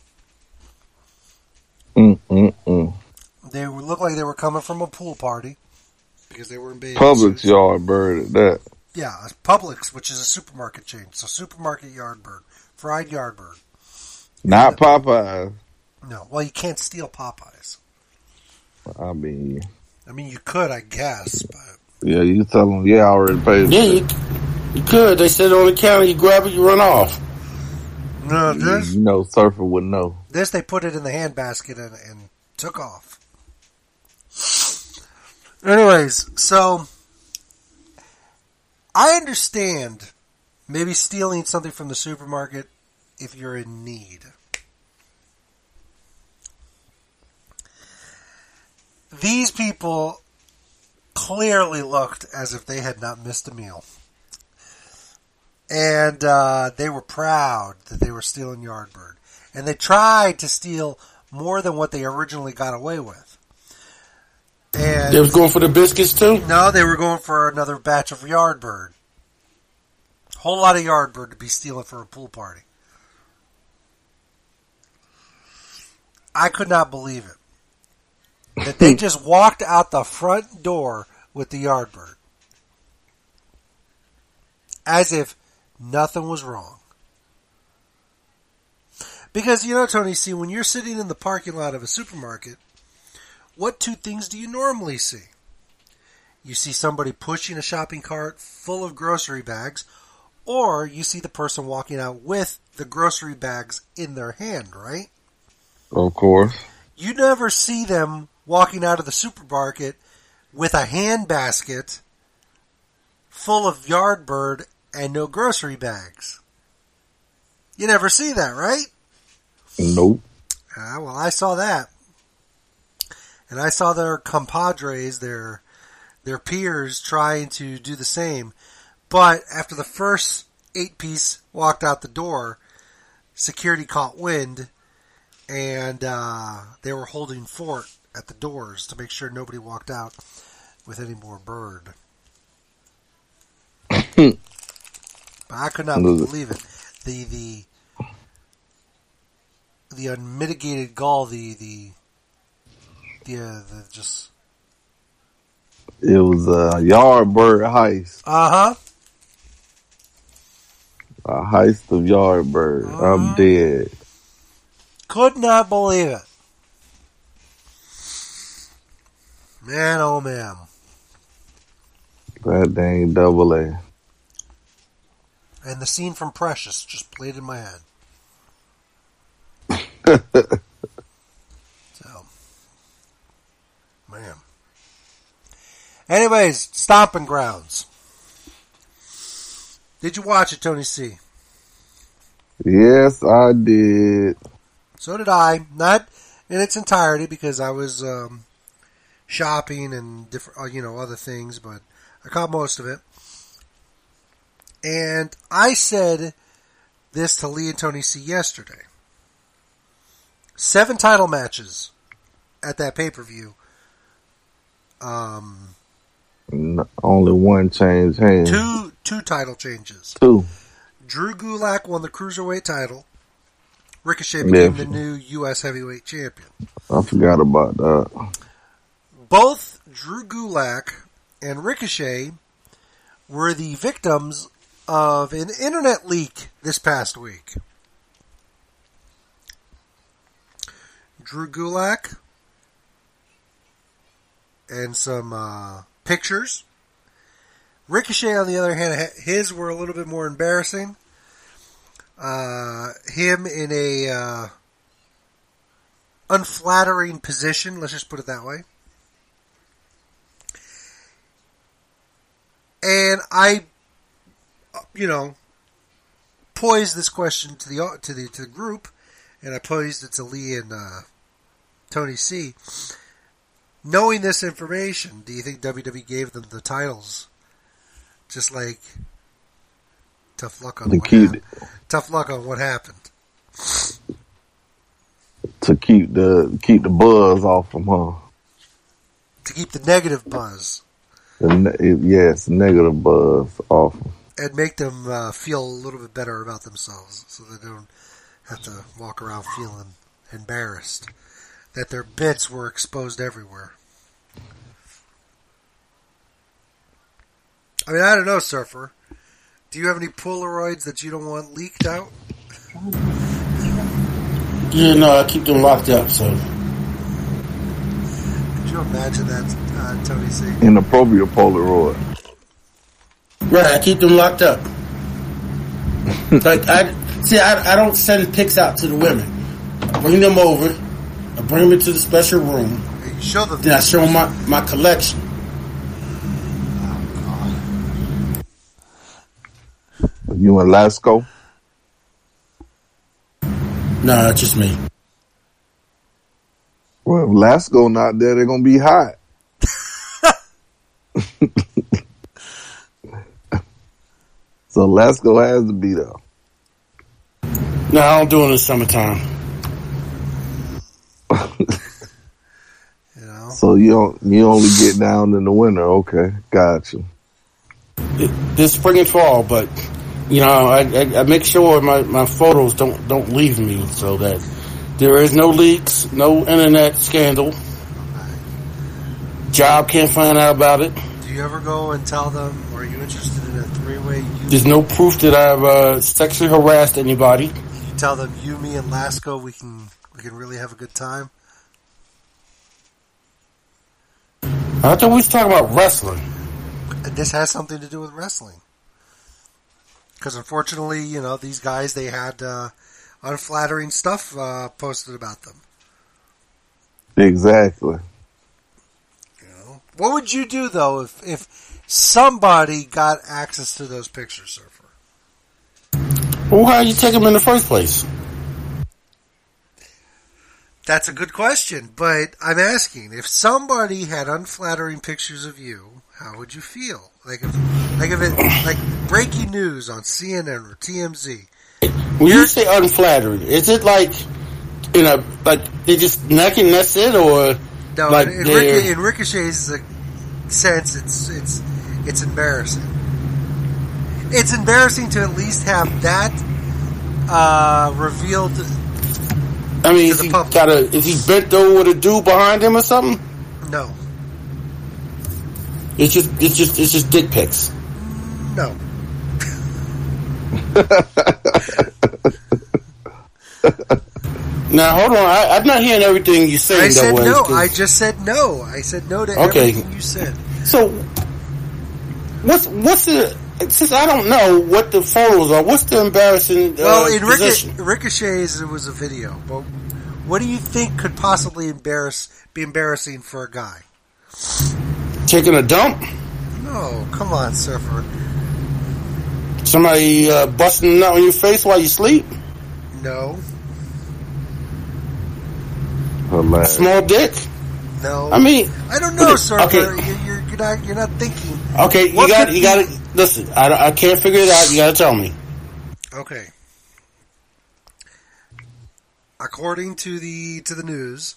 They looked like they were coming from a pool party because they were in bathing Publix suits. Yardbird at that. Yeah, Publix, which is a supermarket chain. So supermarket Yardbird, fried Yardbird. Not Popeyes. No, well, you can't steal Popeyes. I mean, you could, I guess, but yeah, you tell them, yeah, I already paid. Yeah, you could. They said on the counter, you grab it, you run off. No, this, you know, Surfer would know. This they put it in the handbasket and took off. Anyways, so I understand maybe stealing something from the supermarket if you're in need. These people clearly looked as if they had not missed a meal. And they were proud that they were stealing Yardbird. And they tried to steal more than what they originally got away with. And they was going for the biscuits too? No, they were going for another batch of Yardbird. Whole lot of Yardbird to be stealing for a pool party. I could not believe it. That they just walked out the front door with the Yardbird. As if nothing was wrong. Because, you know, Tony C., when you're sitting in the parking lot of a supermarket, what two things do you normally see? You see somebody pushing a shopping cart full of grocery bags, or you see the person walking out with the grocery bags in their hand, right? Of course. You never see them walking out of the supermarket with a hand basket full of Yardbird and no grocery bags. You never see that, right? Nope. Well, I saw that. And I saw their compadres, their peers trying to do the same. But after the first 8-piece walked out the door, security caught wind and they were holding fort at the doors to make sure nobody walked out with any more bird. But I could not believe it. The unmitigated gall, the just. It was a Yardbird heist. Uh-huh. A heist of Yardbird. I'm dead. Could not believe it. Man, oh man. That dang double A. And the scene from Precious just played in my head. So, man. Anyways, Stomping Grounds. Did you watch it, Tony C? Yes, I did. So did I. Not in its entirety because I was shopping and different, other things, but I caught most of it. And I said this to Lee and Tony C yesterday. 7 title matches at that pay-per-view. Only one change hands. Two title changes. 2. Drew Gulak won the Cruiserweight title. Ricochet became the new U.S. Heavyweight Champion. I forgot about that. Both Drew Gulak and Ricochet were the victims of an internet leak this past week. Drew Gulak and some pictures. Ricochet, on the other hand, his were a little bit more embarrassing. Him in a unflattering position, let's just put it that way. And I, posed this question to the group, and I posed it to Lee and Tony C. Knowing this information, do you think WWE gave them the titles? Just like tough luck on what happened. To keep the buzz off them, huh? To keep the negative buzz. Yes, negative buzz off them. And make them feel a little bit better about themselves, so they don't have to walk around feeling embarrassed that their bits were exposed everywhere. I mean, I don't know, Surfer. Do you have any Polaroids that you don't want leaked out? Yeah, no, I keep them locked up, so. Could you imagine that, Tony C? Inappropriate Polaroid. Right, I keep them locked up. I don't send pics out to the women. I bring them over. I bring them into the special room. You show them. Then I show them my collection. You and Lasco? No, it's just me. Well, if Lasco not there, they're gonna be hot. So Lasco has to be there. No, I don't do it in the summertime. So you only get down in the winter. Okay, gotcha. This spring and fall, but I make sure my photos don't leave me, so that there is no leaks, no internet scandal. Job can't find out about it. Do you ever go and tell them, or are you interested in a 3-way? There's no proof that I've sexually harassed anybody. You tell them, you, me, and Lasco, we can really have a good time. I thought we was talking about wrestling. And this has something to do with wrestling. Because unfortunately, these guys, they had unflattering stuff posted about them. Exactly. What would you do, though, if somebody got access to those pictures, Surfer? Well, why did you take them in the first place? That's a good question, but I'm asking, if somebody had unflattering pictures of you, how would you feel? Like breaking news on CNN or TMZ. When you say unflattering, is it like they just necking and that's it, or no? Like in Ricochet's sense, it's embarrassing. It's embarrassing to at least have that revealed. I mean, is he bent over the dude behind him or something? No. It's just dick pics. No. Now hold on, I'm not hearing everything you say. I said no. I just said no. I said no to everything you said. So, what's the? Since I don't know what the photos are, what's the embarrassing? Well, in Ricochet's, it was a video. But what do you think could possibly be embarrassing for a guy? Taking a dump? No, come on, Surfer. Somebody busting a nut on your face while you sleep? No. Small dick? No. I mean, I don't know, sir. Okay. You're not thinking. Okay, you got to listen. I can't figure it out. You got to tell me. Okay. According to the news,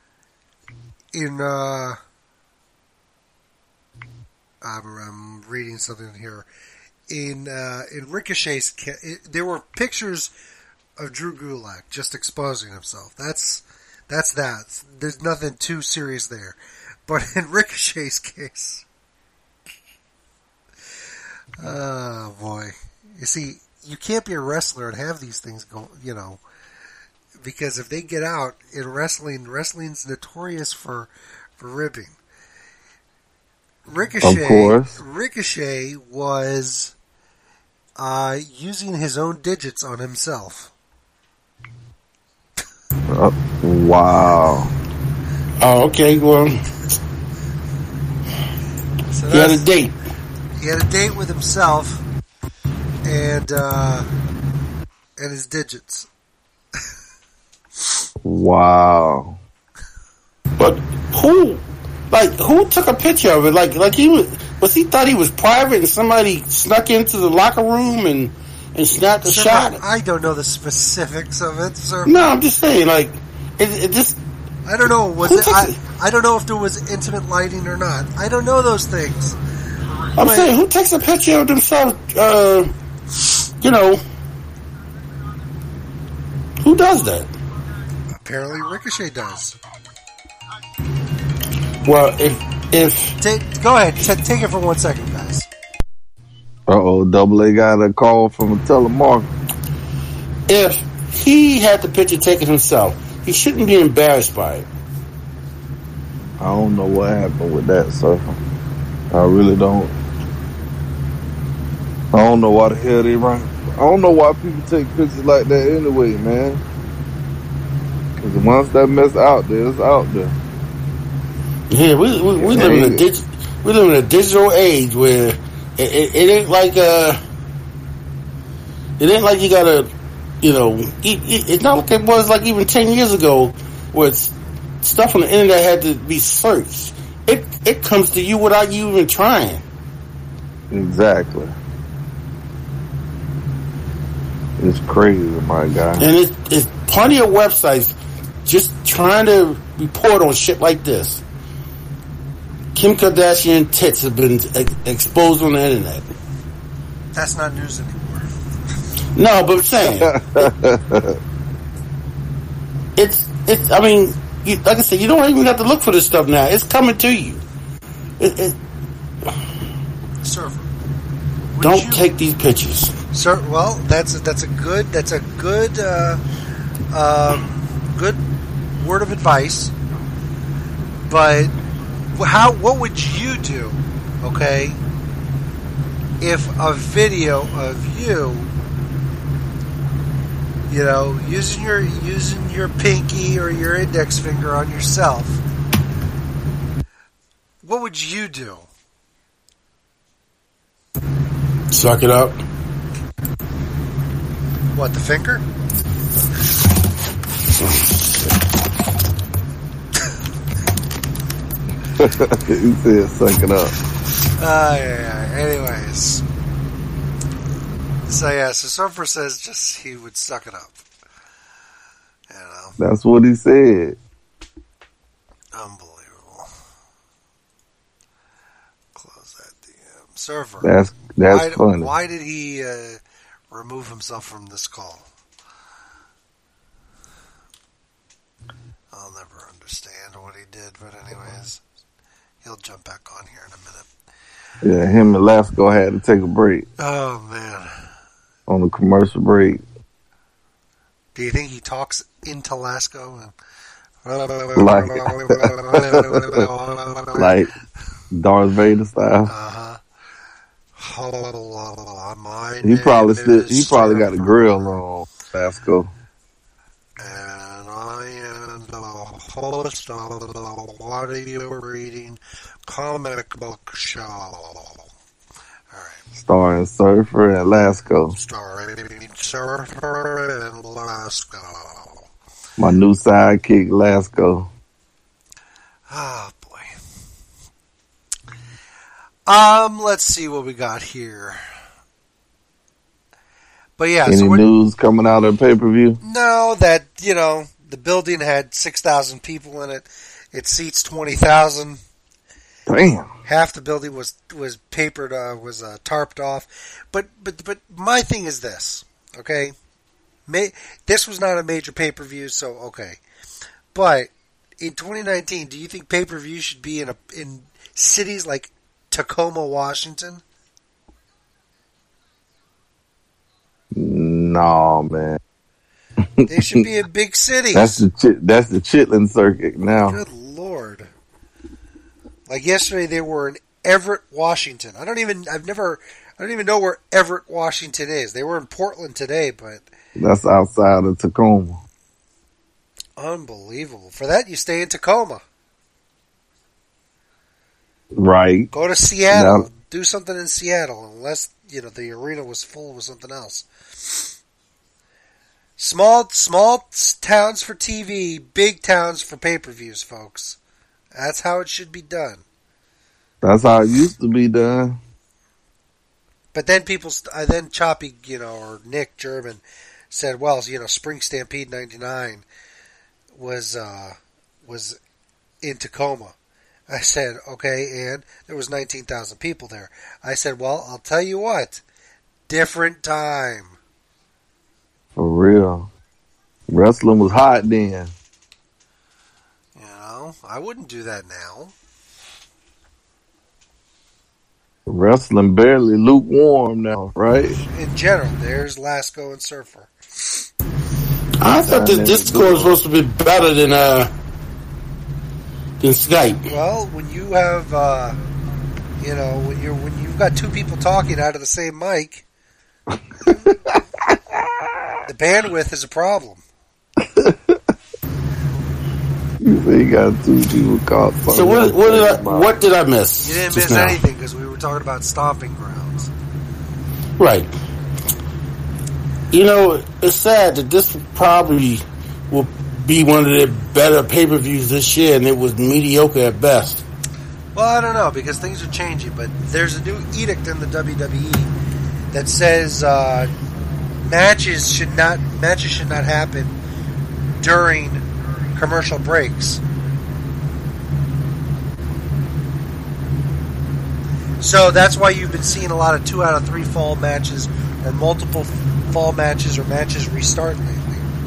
I'm reading something here. In Ricochet's there were pictures of Drew Gulak just exposing himself. That's that. There's nothing too serious there. But in Ricochet's case, oh boy. You see, you can't be a wrestler and have these things go, because if they get out in wrestling's notorious for ribbing. Ricochet was using his own digits on himself. Wow. Oh, okay. Well, so he had a date. He had a date with himself and his digits. Wow. But who took a picture of it? Like he thought he was private and somebody snuck into the locker room and snapped a shot? I don't know the specifics of it, sir. No, I'm just saying, like, it just... I don't know. I don't know if there was intimate lighting or not. I don't know those things. I'm saying, who takes a picture of themselves, who does that? Apparently Ricochet does. Well, go ahead, take it for 1 second, guys. Double A got a call from a telemarketer. If he had the picture taken himself, he shouldn't be embarrassed by it. I don't know what happened with that, sir. I really don't. I don't know why the hell they run. I don't know why people take pictures like that anyway, man. Because once that mess out there, it's out there. Yeah, we live in a digital age where it ain't like you gotta, it's not like it was like even 10 years ago where stuff on the internet had to be searched. It comes to you without you even trying. Exactly. It's crazy, my guy. And it's plenty of websites just trying to report on shit like this. Kim Kardashian tits have been exposed on the internet. That's not news anymore. No, but I'm saying it's. I mean, like I said, you don't even have to look for this stuff now. It's coming to you. Sir, don't take these pictures, sir. Well, that's a good good word of advice. But what would you do? Okay, if a video of you, using your pinky or your index finger on yourself, what would you do? Suck it up. What, the finger? He said suck it up. Yeah. Anyways. So Surfer says just he would suck it up. That's what he said. Unbelievable. Close that DM. Surfer. That's funny. Why did he remove himself from this call? I'll never understand what he did, but anyways, he'll jump back on here in a minute. Yeah, him and Lasco had to take a break. Oh, man. On the commercial break. Do you think he talks into Lasco? Like Darth Vader style. He probably got a grill on Lasco. And I am the host of the What Are You Reading comic book show. Starring Surfer and Lasco. Starring Surfer and Lasco. My new sidekick, Lasco. Oh, boy. Let's see what we got here. But yeah, any news coming out of pay-per-view? No, that, the building had 6,000 people in it. It seats 20,000. Damn. Half the building was papered, was tarped off. But my thing is this, okay? This was not a major pay-per-view, so okay. But in 2019, do you think pay-per-view should be in cities like Tacoma, Washington? No, man. They should be in big cities. That's the Chitlin circuit now. Good Lord. Like yesterday, they were in Everett, Washington. I don't even know where Everett, Washington is. They were in Portland today, but that's outside of Tacoma. Unbelievable. For that, you stay in Tacoma. Right. Go to Seattle. Do something in Seattle, unless the arena was full with something else. Small towns for TV, big towns for pay-per-views, folks. That's how it should be done. That's how it used to be done. But then then Choppy, or Nick German said, well, Spring Stampede 99 was in Tacoma. I said, okay, and there was 19,000 people there. I said, well, I'll tell you what, different time. For real. Wrestling was hot then. I wouldn't do that now. Wrestling barely lukewarm now, right? In general, there's Lasco and Surfer. I thought the Discord was supposed to be better than Skype. Well, when you have, when you've got two people talking out of the same mic, the bandwidth is a problem. You got two people caught. So what did I miss? You didn't miss anything because we were talking about stomping grounds. Right. It's sad that this probably will be one of the better pay-per-views this year, and it was mediocre at best. Well, I don't know, because things are changing, but there's a new edict in the WWE that says matches should not happen during commercial breaks. So that's why you've been seeing a lot of 2 out of 3 fall matches, or multiple fall matches, or matches restart lately.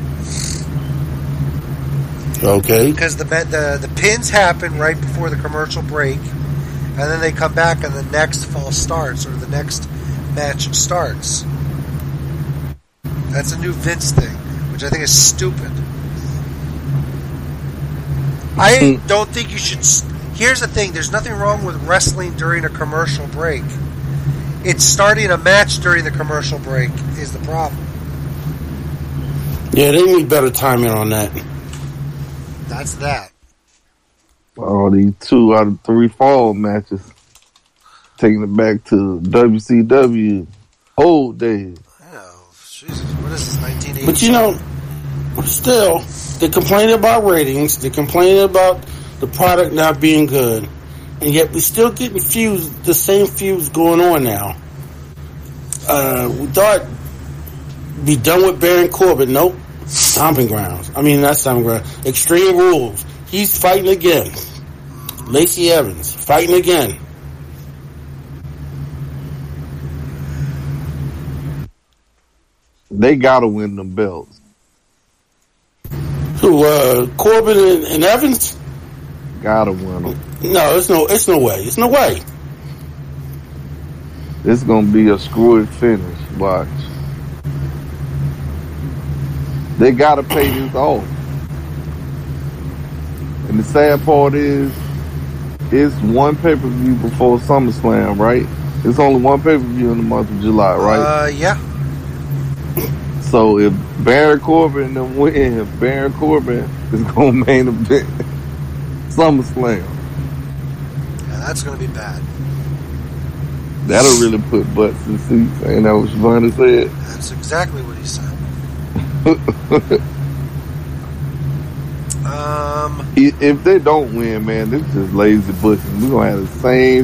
Okay. Because the pins happen right before the commercial break, and then they come back and the next fall starts, or the next match starts. That's a new Vince thing, which I think is stupid. I don't think you should... Here's the thing, there's nothing wrong with wrestling during a commercial break. It's starting a match during the commercial break is the problem. Yeah, they need better timing on that. That's that. All these 2 out of 3 fall matches. Taking it back to WCW old days. Oh, Jesus, what is this, 1980? But still, they complain about ratings, they complain about the product not being good, and yet we still getting the same feuds going on now. We thought be done with Baron Corbin. Nope. Stomping Grounds. I mean, not Stomping Grounds. Extreme Rules. He's fighting again. Lacey Evans fighting again. They gotta win them belts. Who? Corbin and Evans? Gotta win them. No, it's no way. It's no way. It's gonna be a screwy finish. Watch. They gotta pay this off. And the sad part is, it's one pay-per-view before SummerSlam, right? It's only one pay-per-view in the month of July, right? Yeah. So if Baron Corbin and win, Baron Corbin is gonna main event SummerSlam. Yeah, that's gonna be bad. That'll really put butts in seats. Ain't that what Shivani said? That's exactly what he said. If they don't win, man, this is just lazy booking. We're gonna have the same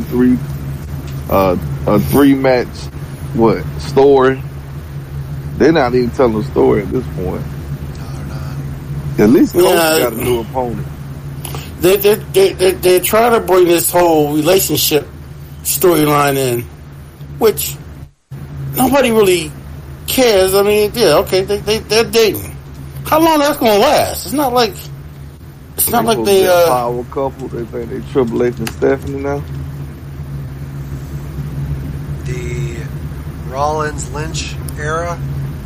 three match story. They're not even telling a story at this point. At least Kofi got a new opponent. They're trying to bring this whole relationship storyline in, which nobody really cares. I mean, yeah, okay, they're dating. How long that's gonna last? It's not like they power couple. They think they Triple H and Stephanie now. The Rollins Lynch era.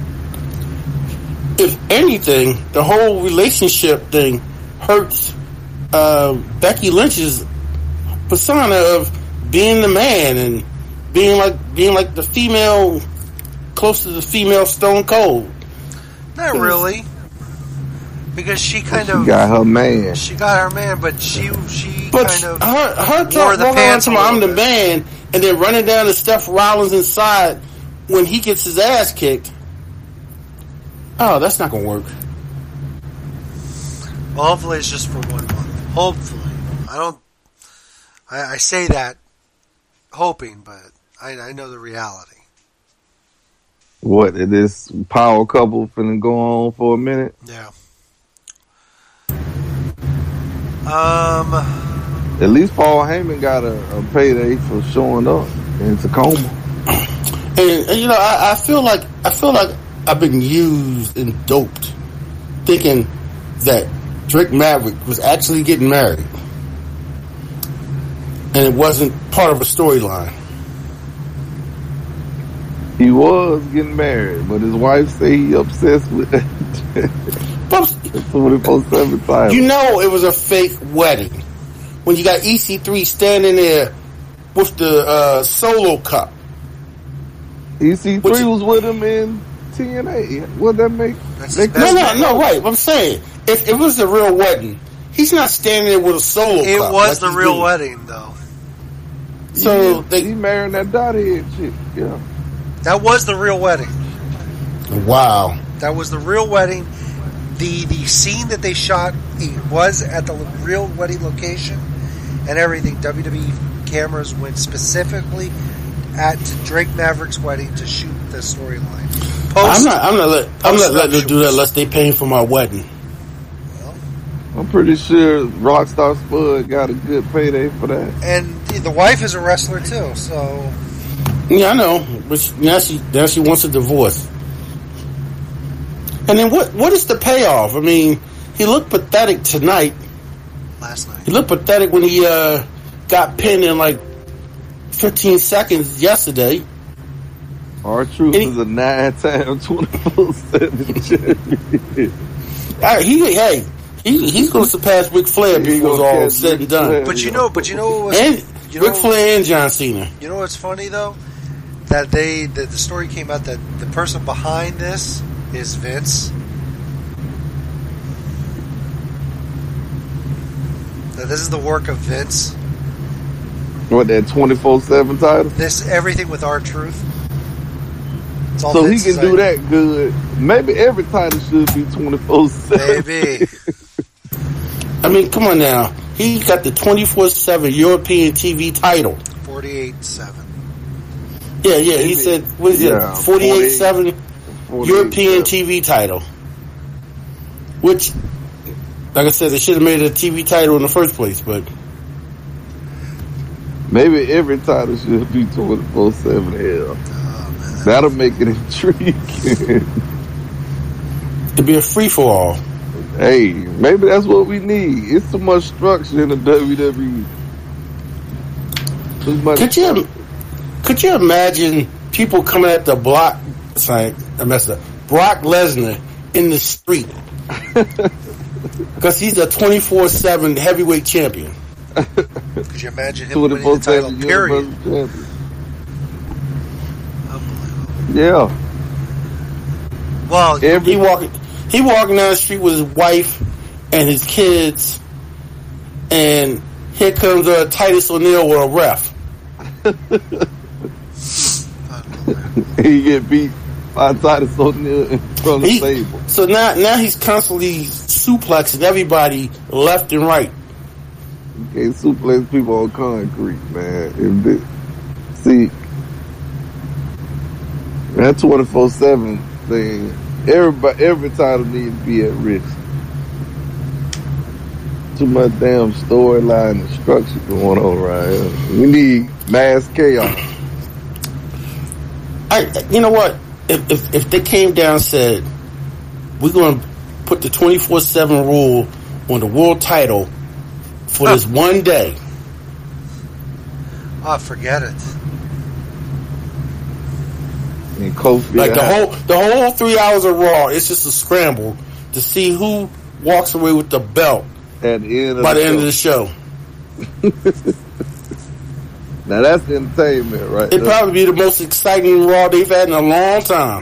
If anything, the whole relationship thing hurts Becky Lynch's persona of being the man and being like the female, close to the female Stone Cold. Not really, because she got her man. She got her man, but she her wore talk the pants. I'm the man, and then running down to Steph Rollins inside when he gets his ass kicked. Oh, that's not gonna work. Well, hopefully it's just for 1 month. Hopefully. I say that hoping, but I know the reality. What, is this power couple finna go on for a minute? Yeah. At least Paul Heyman got a payday for showing up in Tacoma. And you know, I feel like I've been used and doped, thinking that Drake Maverick was actually getting married, and it wasn't part of a storyline. He was getting married, but his wife say he obsessed with that 24/7 title. You know, it was a fake wedding when you got EC3 standing there with the Solo Cup. EC3 was with him in TNA. What that make? No, right. I'm saying, if it was a real wedding, he's not standing there with a Solo Cup. It was the real wedding, though. So he married that Dottie head chick. Yeah, that was the real wedding. Wow, that was the real wedding. The scene that they shot was at the real wedding location and everything. WWE cameras went specifically at Drake Maverick's wedding to shoot the storyline. I'm not letting them do that unless they paying for my wedding. I'm pretty sure Rockstar Spud got a good payday for that. And the wife is a wrestler too, so yeah, I know. But now she wants a divorce. And then what is the payoff? I mean, he looked pathetic tonight. Last night. He looked pathetic when he got pinned in like 15 seconds yesterday. R-Truth is a 9-time 24/7 champion. He's going to surpass Ric Flair before it's all said and done. But you know what was, and Ric Flair and John Cena. You know what's funny though? That the story came out that the person behind this is Vince. That this is the work of Vince. What, that 24/7 title? This everything with R-Truth. So he can do that good. Maybe every title should be 24/7. Maybe. I mean, come on now. He got the 24/7 European TV title. 48/7. Yeah. He said, what is it? 48/7 European TV title. Which, like I said, they should have made it a TV title in the first place, but. Maybe every title should be 24/7 hell. That'll make it intriguing. To be a free-for-all. Hey, maybe that's what we need. It's too much structure in the WWE. Could you imagine people coming at the Brock Lesnar in the street? Because he's a 24/7 heavyweight champion. Could you imagine him winning the title, period? Yeah. Well, he walking down the street with his wife and his kids, and here comes Titus O'Neil with a ref. He get beat by Titus O'Neil in front of the table. So now he's constantly suplexing everybody left and right. You can't suplex people on concrete, man. See, that 24/7 thing, every title needs to be at risk. Too much damn storyline and structure going on right here. We need mass chaos. You know what? If they came down and said, we're going to put the 24/7 rule on the world title for this one day. Oh, forget it. And Kofi, like the whole 3 hours of Raw, it's just a scramble to see who walks away with the belt at the end by the end of the show. Now that's entertainment, right? It'd probably be the most exciting Raw they've had in a long time.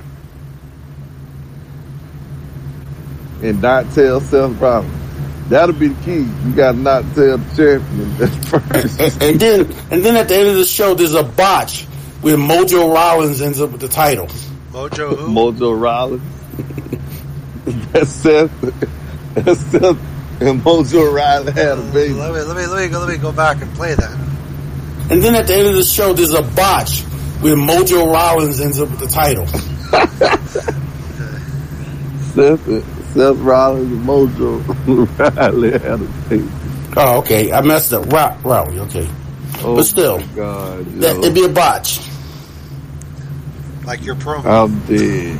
And not tell Seth Rollins. That'll be the key. You gotta not tell the champion that's first. And then at the end of the show, there's a botch where Mojo Rollins ends up with the title. Mojo who? Mojo Rollins. That's Seth. And Mojo Riley had a baby. Let me go back and play that. And then at the end of the show, there's a botch where Mojo Rollins ends up with the title. Seth Rollins and Mojo Riley had a baby. Oh, okay. I messed up. Riley, okay. Oh, but still, God, it'd be a botch. Like your promo. I'm dead.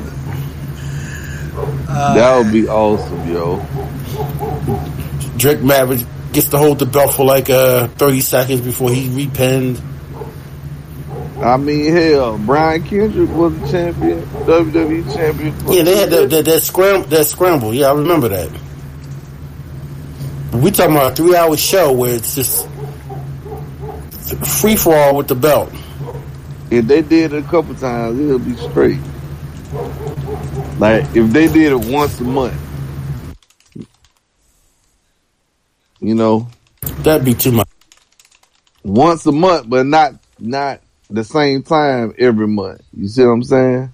That would be awesome, yo. Drake Maverick gets to hold the belt for like 30 seconds before he repinned. I mean, hell, Brian Kendrick was the champion, WWE champion. Yeah, they had that scramble. Yeah, I remember that. But we talking about a 3-hour show where it's just free for all with the belt. If they did it a couple times, it'll be straight. Like if they did it once a month, you know, that'd be too much. Once a month, but not the same time every month. You see what I'm saying?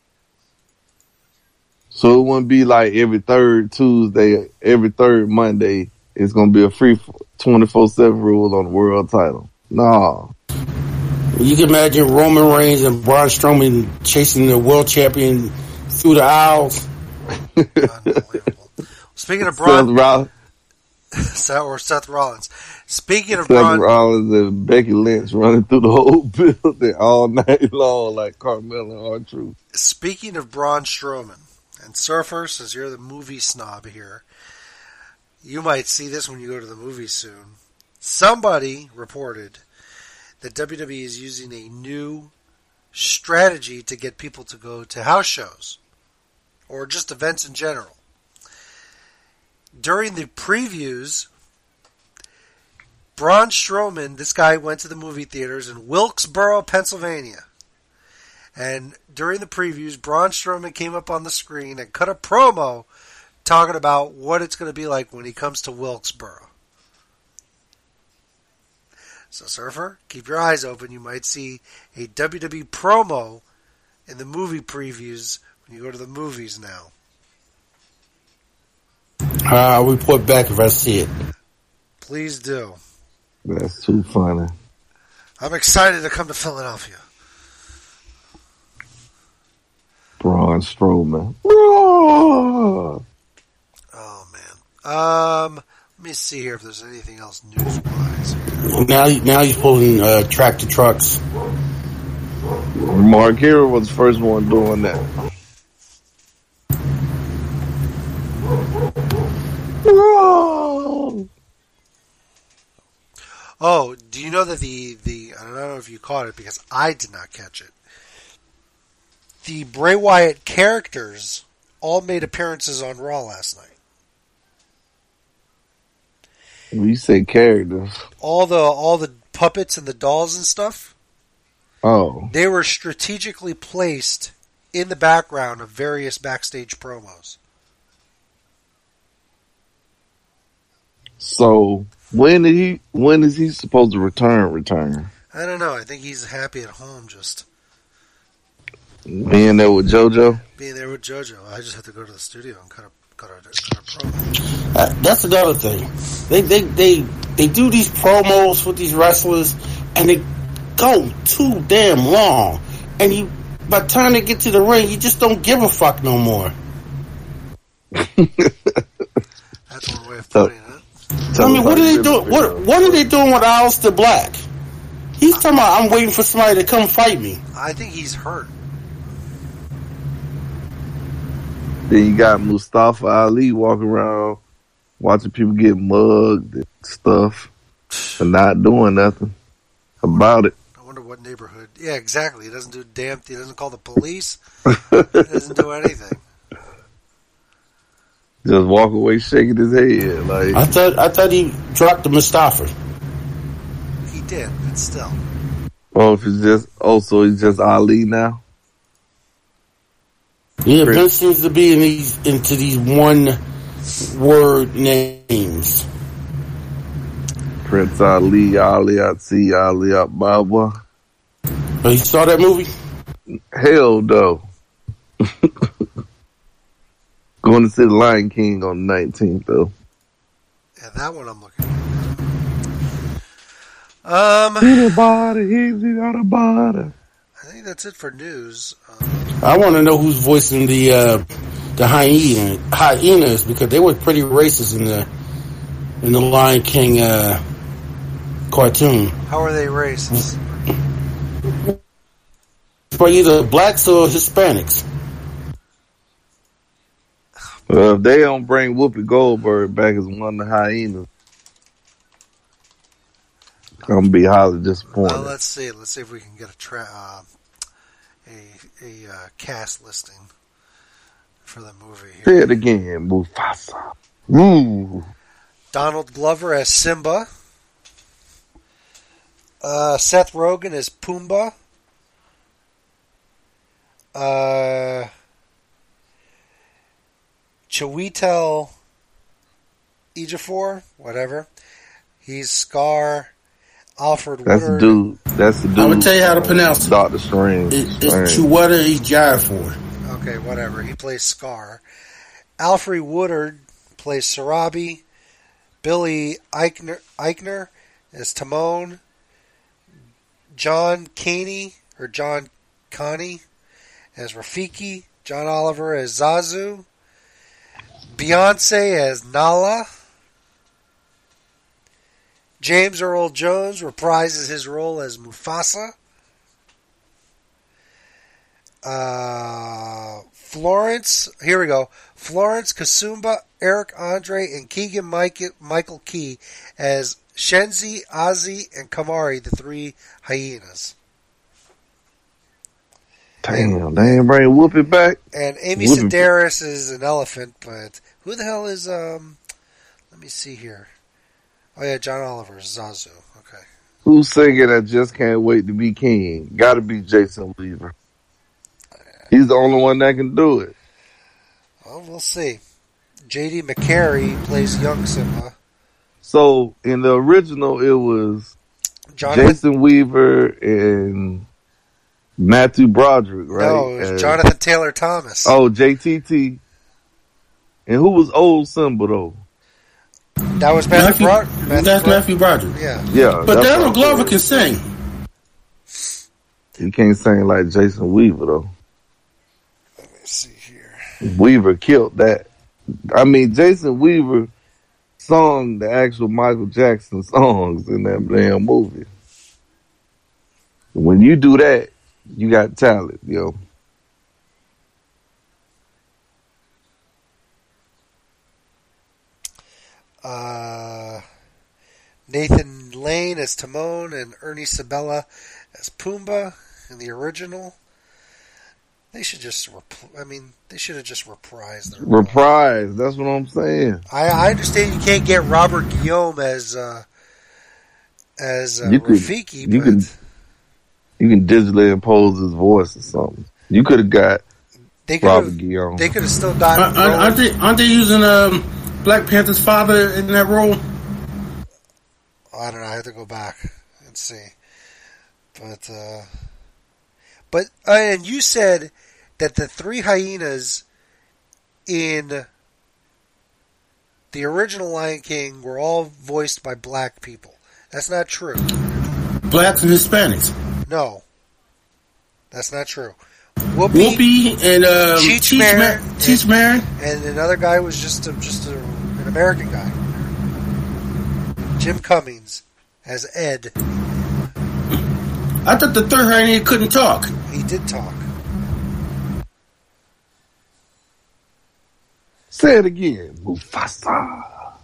So it wouldn't be like every third Tuesday, every third Monday. It's gonna be a free 24/7 rule on the world title. No. You can imagine Roman Reigns and Braun Strowman chasing the world champion through the aisles. Unbelievable. Speaking of Braun, Seth Rollins. Speaking of Seth Rollins and Becky Lynch running through the whole building all night long like Carmella and R-Truth. Speaking of Braun Strowman, and Surfer, since you're the movie snob here, you might see this when you go to the movies soon. Somebody reported that WWE is using a new strategy to get people to go to house shows or just events in general. During the previews, Braun Strowman, this guy went to the movie theaters in Wilkesboro, Pennsylvania. And during the previews, Braun Strowman came up on the screen and cut a promo talking about what it's going to be like when he comes to Wilkesboro. So, Surfer, keep your eyes open. You might see a WWE promo in the movie previews when you go to the movies now. I'll report back if I see it. Please do. That's too funny. I'm excited to come to Philadelphia. Braun Strowman. Oh, man. Let me see here if there's anything else news-wise here. Now he's pulling tractor trucks. Mark Henry was the first one doing that. Oh, do you know that the I don't know if you caught it because I did not catch it. The Bray Wyatt characters all made appearances on Raw last night. When you say characters, all the puppets and the dolls and stuff. Oh, they were strategically placed in the background of various backstage promos. So when is he supposed to return? I don't know. I think he's happy at home just being there with JoJo. Being there with JoJo. I just have to go to the studio and cut That's another thing. They do these promos with these wrestlers, and they go too damn long. And by the time they get to the ring, you just don't give a fuck no more. That's one way of putting it. I mean, what are they doing? What are they doing with Aleister Black? He's talking about, I'm waiting for somebody to come fight me. I think he's hurt. Then you got Mustafa Ali walking around watching people get mugged and stuff and not doing nothing about it. I wonder what neighborhood. Yeah, exactly. He doesn't do damn. He doesn't call the police. He doesn't do anything. Just walk away shaking his head. Like I thought he dropped the Mustafa. He did, but still. So he's just Ali now. Yeah, Vince seems to be into these one word names. Prince Ali, Ali Atsi, Ali Akbaba. Oh, you saw that movie? Hell no. Going to see The Lion King on the 19th though. Yeah, that one I'm looking at. Easy on a body. I think that's it for news. I want to know who's voicing the hyenas because they were pretty racist in the Lion King cartoon. How are they racist? For either blacks or Hispanics. Well, if they don't bring Whoopi Goldberg back as one of the hyenas, I'm gonna be highly disappointed. Well, let's see. Let's see if we can get a cast listing for the movie here. Say it again, Mufasa. Ooh. Donald Glover as Simba. Seth Rogen as Pumbaa. Chiwetel Ejiofor, whatever. He's Scar. Alfred Woodard. That's the dude. I'm gonna tell you how to pronounce it. Doctor Strange. It's Chiwetel Ejiofor. Okay, whatever. He plays Scar. Alfred Woodard plays Sarabi. Billy Eichner as Timon. John Caney as Rafiki. John Oliver as Zazu. Beyonce as Nala. James Earl Jones reprises his role as Mufasa. Florence, here we go. Florence Kasumba, Eric Andre, and Keegan Michael Key as Shenzi, Ozzy, and Kamari, the three hyenas. Damn, they ain't bring Whoopi back. And Amy Sedaris is an elephant, but who the hell is, let me see here. Oh yeah, John Oliver, Zazu. Okay. Who's singing I Just Can't Wait to Be King? Gotta be Jason Weaver. He's the only one that can do it. Well, we'll see. J.D. McCary plays young Simba. So, in the original, it was Jason Weaver and Matthew Broderick, right? No, it was Jonathan Taylor Thomas. Oh, JTT. And who was old Simba, though? That was Matthew Broderick. That's Matthew Broderick. Yeah. But Donald Glover can sing. He can't sing like Jason Weaver, though. Let me see here. Weaver killed that. I mean, Jason Weaver sung the actual Michael Jackson songs in that damn movie. When you do that, you got talent, yo. Nathan Lane as Timon and Ernie Sabella as Pumbaa in the original. They should just, they should have just reprised their Reprise, that's what I'm saying. I understand you can't get Robert Guillaume as Rafiki, you can digitally impose his voice or something. You could have got Robert Guillaume. They could have still gotten. Aren't they using Black Panther's father in that role? I don't know. I have to go back and see. But and you said that the three hyenas in the original Lion King were all voiced by black people. That's not true. Blacks and Hispanics. No. That's not true. Whoopi and Cheech Marin, and another guy was just an American guy. Jim Cummings as Ed. I thought the third Hyena couldn't talk. He did talk. Say it again, Mufasa.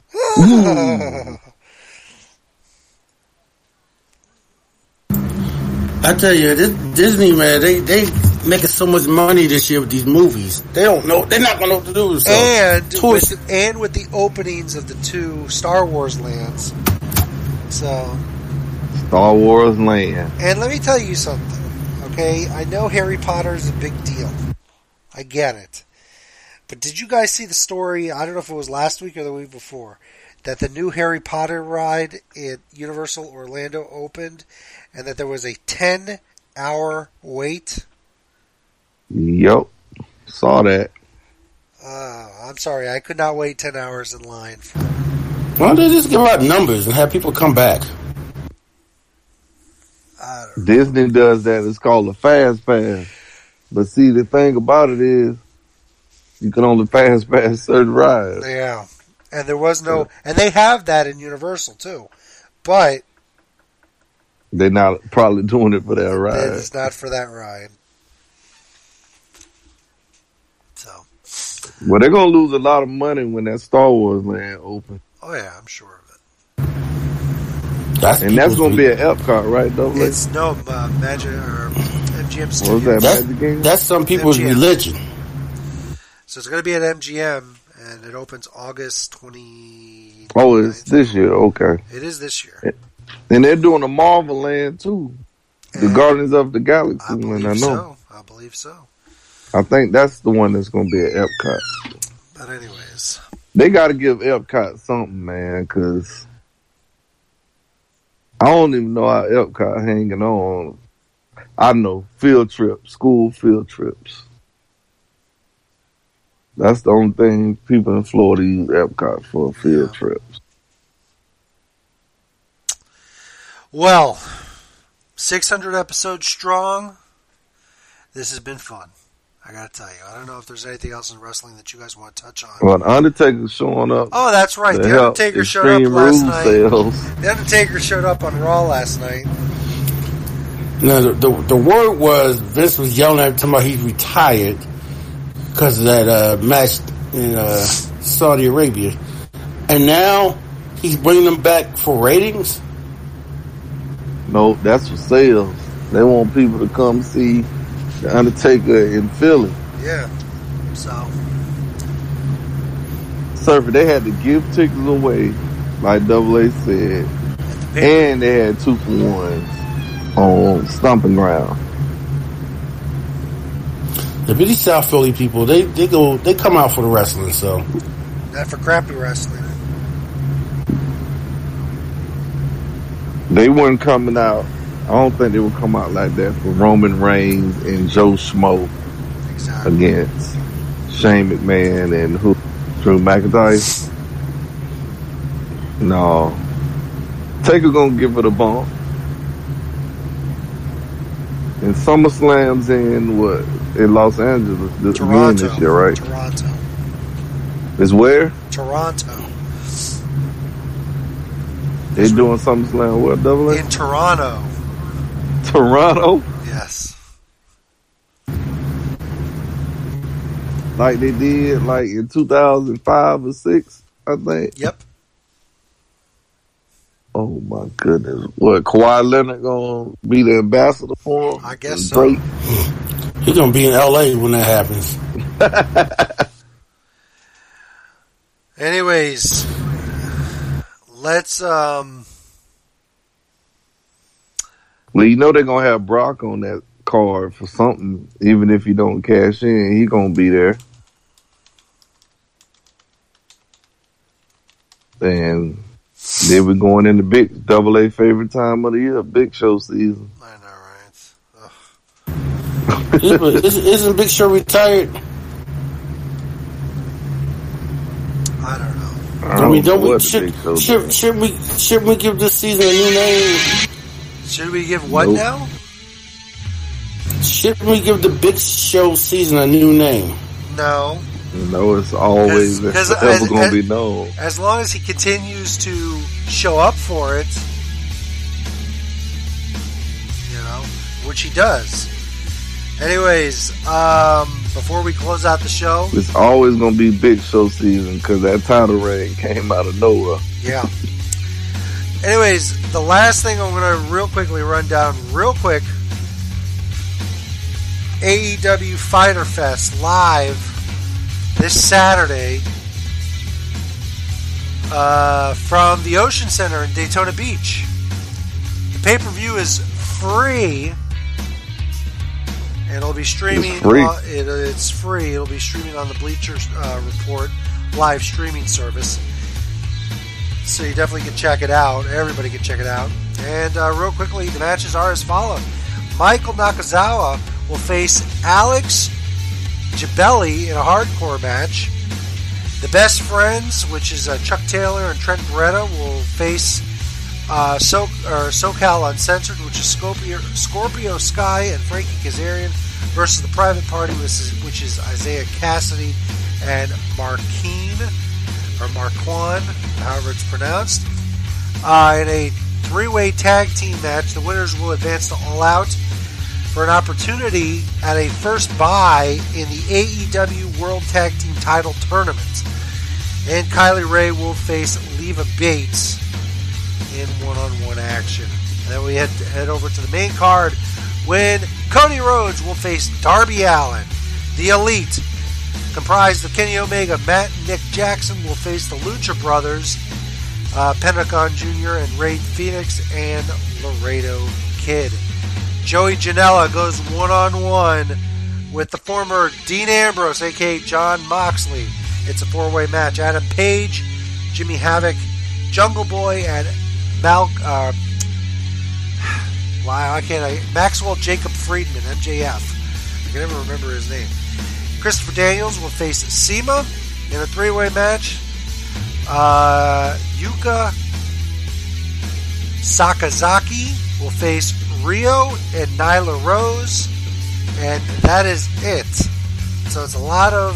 I tell you, this Disney, man, they making so much money this year with these movies. They don't know. They're not going to know what to do with themselves. And with the openings of the 2 Star Wars lands. So. Star Wars land. And let me tell you something, okay? I know Harry Potter is a big deal. I get it. But did you guys see the story, I don't know if it was last week or the week before, that the new Harry Potter ride at Universal Orlando opened, and that there was a 10-hour wait? Yep. Saw that. I'm sorry, I could not wait 10 hours in line for. Why don't they just give out numbers and have people come back? Disney does that. It's called a fast pass. But see, the thing about it is, you can only fast pass certain rides. Yeah. And there was no, and they have that in Universal too. But they're not probably doing it for that ride. It's not for that ride. So. Well, they're going to lose a lot of money when that Star Wars land opens. Oh, yeah, I'm sure of it. That's going to be an Epcot, right, Double A? It's no Magic or MGM Studios. What was that, Magic Game? That's some people's MGM. religion. So it's going to be at MGM, and it opens August 20. Oh, it's this year. Okay. It is this year. And they're doing a Marvel land, too. The Guardians of the Galaxy one, I know. I believe so. I think that's the one that's going to be at Epcot. But anyways. They got to give Epcot something, man, because I don't even know how Epcot hanging on. I know, field trips, school field trips. That's the only thing people in Florida use Epcot for, field trips. Well, 600 episodes strong. This has been fun. I gotta tell you. I don't know if there's anything else in wrestling that you guys want to touch on. Well, the Undertaker's showing up. Oh, that's right. The Undertaker showed up last night. The Undertaker showed up on Raw last night. No, the word was Vince was yelling at him talking about he's retired because of that match in Saudi Arabia, and now he's bringing them back for ratings. No, that's for sales. They want people to come see the Undertaker in Philly. Yeah. So. Surfer, they had to give tickets away, like Double A said, and they had 2-for-1s on Stomping Ground. The Bitty South Philly people, they come out for the wrestling, so. Not for crappy wrestling. They weren't coming out. I don't think they would come out like that for Roman Reigns and Joe Schmo against Shane McMahon and Drew McIntyre. No. Taker gonna give it a bump. And SummerSlam's in Los Angeles this year, right? Toronto. Is where? Toronto. They doing SummerSlam where, Double A? In Toronto. Toronto? Yes. Like they did like in 2005 or 6, I think. Yep. Oh my goodness. What, Kawhi Leonard gonna be the ambassador for him? I guess so. He's gonna be in LA when that happens. Anyways, let's well, you know they're gonna have Brock on that card for something, even if you don't cash in, he gonna be there. And then we're going into big Double A favorite time of the year, Big Show season. I know, right? Isn't Big Show retired? I don't know. I mean, shouldn't we give this season a new name? Should we give what now? Shouldn't we give the Big Show season a new name? No. No, it's always ever going to be known. As long as he continues to show up for it, which he does. Anyways, before we close out the show, it's always going to be Big Show season because that title reign came out of nowhere. Yeah. Anyways, the last thing I'm going to real quickly run down real quick. AEW Fyter Fest live this Saturday from the Ocean Center in Daytona Beach. The pay-per-view is free. And it'll be streaming. It's free. It's free. It'll be streaming on the Bleacher Report live streaming service. So you definitely can check it out. Everybody can check it out. And real quickly, the matches are as follows. Michael Nakazawa will face Alex Gibelli in a hardcore match. The Best Friends, which is Chuck Taylor and Trent Beretta, will face SoCal Uncensored, which is Scorpio Sky and Frankie Kazarian versus the Private Party, which is Isaiah Cassidy and Marquand, however it's pronounced. In a three-way tag team match, the winners will advance to All Out for an opportunity at a first buy in the AEW World Tag Team Title Tournament. And Kylie Ray will face Leva Bates in one-on-one action. And then we head over to the main card when Cody Rhodes will face Darby Allin. The Elite, comprised of Kenny Omega, Matt and Nick Jackson, will face the Lucha Brothers, Pentagon Jr. and Ray Phoenix, and Laredo Kid. Joey Janela goes one-on-one with the former Dean Ambrose, a.k.a. John Moxley. It's a four-way match. Adam Page, Jimmy Havoc, Jungle Boy, and Maxwell Jacob Friedman, MJF. I can never remember his name. Christopher Daniels will face Sema in a three-way match. Yuka Sakazaki will face Rio and Nyla Rose, and that is it. So it's a lot of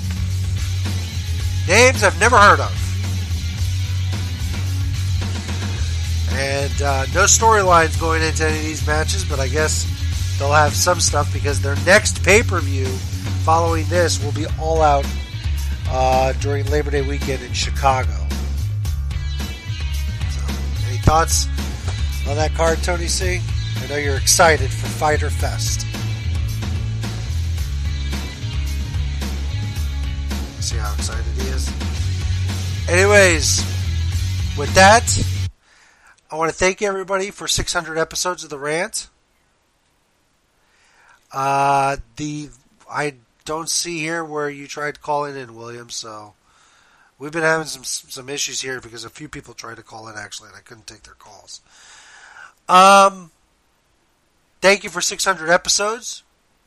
names I've never heard of. And no storylines going into any of these matches, but I guess they'll have some stuff because their next pay-per-view following this will be All Out during Labor Day weekend in Chicago. So, any thoughts on that card, Tony C? I know you're excited for Fyter Fest. See how excited he is? Anyways, with that, I want to thank everybody for 600 episodes of The Rant. I don't see here where you tried calling in, William, so we've been having some issues here because a few people tried to call in, actually, and I couldn't take their calls. Thank you for 600 episodes.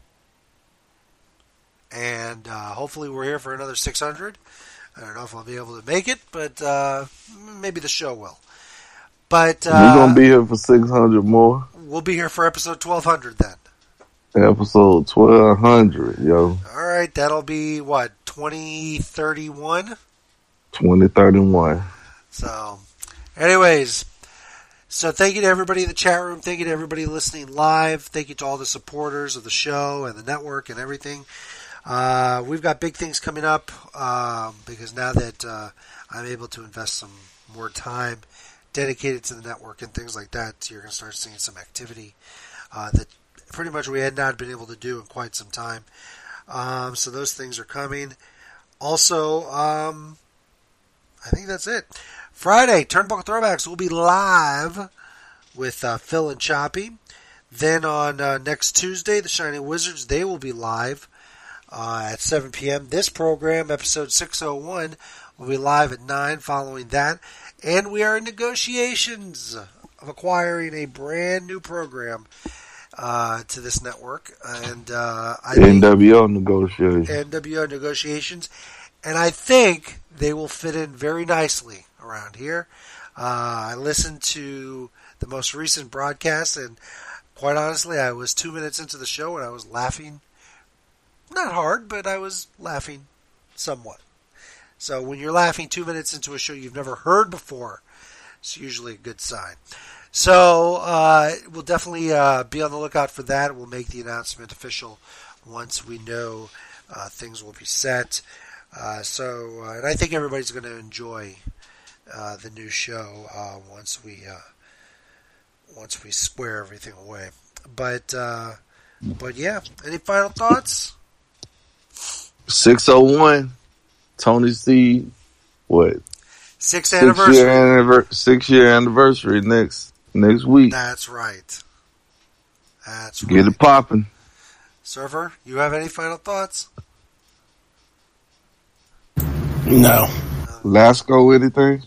And hopefully we're here for another 600. I don't know if I'll be able to make it, but maybe the show will. But we're going to be here for 600 more. We'll be here for episode 1200 then. Episode 1200, yo. Alright, that'll be, what, 2031? 2031. So, anyways, so thank you to everybody in the chat room. Thank you to everybody listening live. Thank you to all the supporters of the show and the network and everything. We've got big things coming up because now that I'm able to invest some more time dedicated to the network and things like that, you're going to start seeing some activity that pretty much we had not been able to do in quite some time. So those things are coming. Also, I think that's it. Friday, Turnbuckle Throwbacks will be live with Phil and Choppy. Then on next Tuesday, the Shining Wizards, they will be live at 7 p.m. This program, episode 601, will be live at 9 following that. And we are in negotiations of acquiring a brand new program to this network. And NWO negotiations. NWO negotiations. And I think they will fit in very nicely around here. I listened to the most recent broadcast, and quite honestly, I was 2 minutes into the show and I was laughing. Not hard, but I was laughing somewhat. So when you're laughing 2 minutes into a show you've never heard before, it's usually a good sign. So we'll definitely be on the lookout for that. We'll make the announcement official once we know things will be set. And I think everybody's going to enjoy the new show once we square everything away. But yeah, any final thoughts? 601, Tony C. What? 6th anniversary. 6 year anniversary next week. That's right. That's right. Get it popping. Surfer, you have any final thoughts? No. Lasco, anything?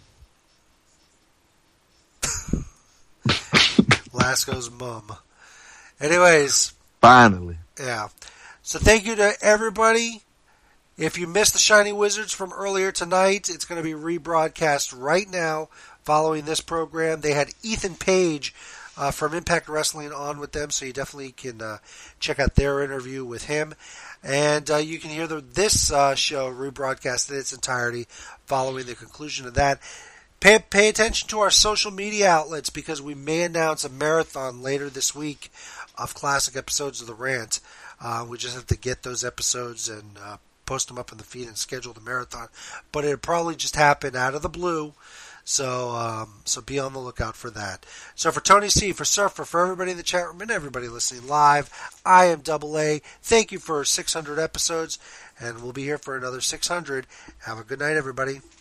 Lasco's mum. Anyways. Finally. Yeah. So thank you to everybody. If you missed the Shiny Wizards from earlier tonight, it's going to be rebroadcast right now following this program. They had Ethan Page from Impact Wrestling on with them, so you definitely can check out their interview with him. And you can hear this show rebroadcast in its entirety following the conclusion of that. Pay attention to our social media outlets because we may announce a marathon later this week of classic episodes of The Rant. We just have to get those episodes and post them up in the feed and schedule the marathon. But it'll probably just happen out of the blue. So be on the lookout for that. So for Tony C, for Surfer, for everybody in the chat room, and everybody listening live, I am Double A. Thank you for 600 episodes, and we'll be here for another 600. Have a good night, everybody.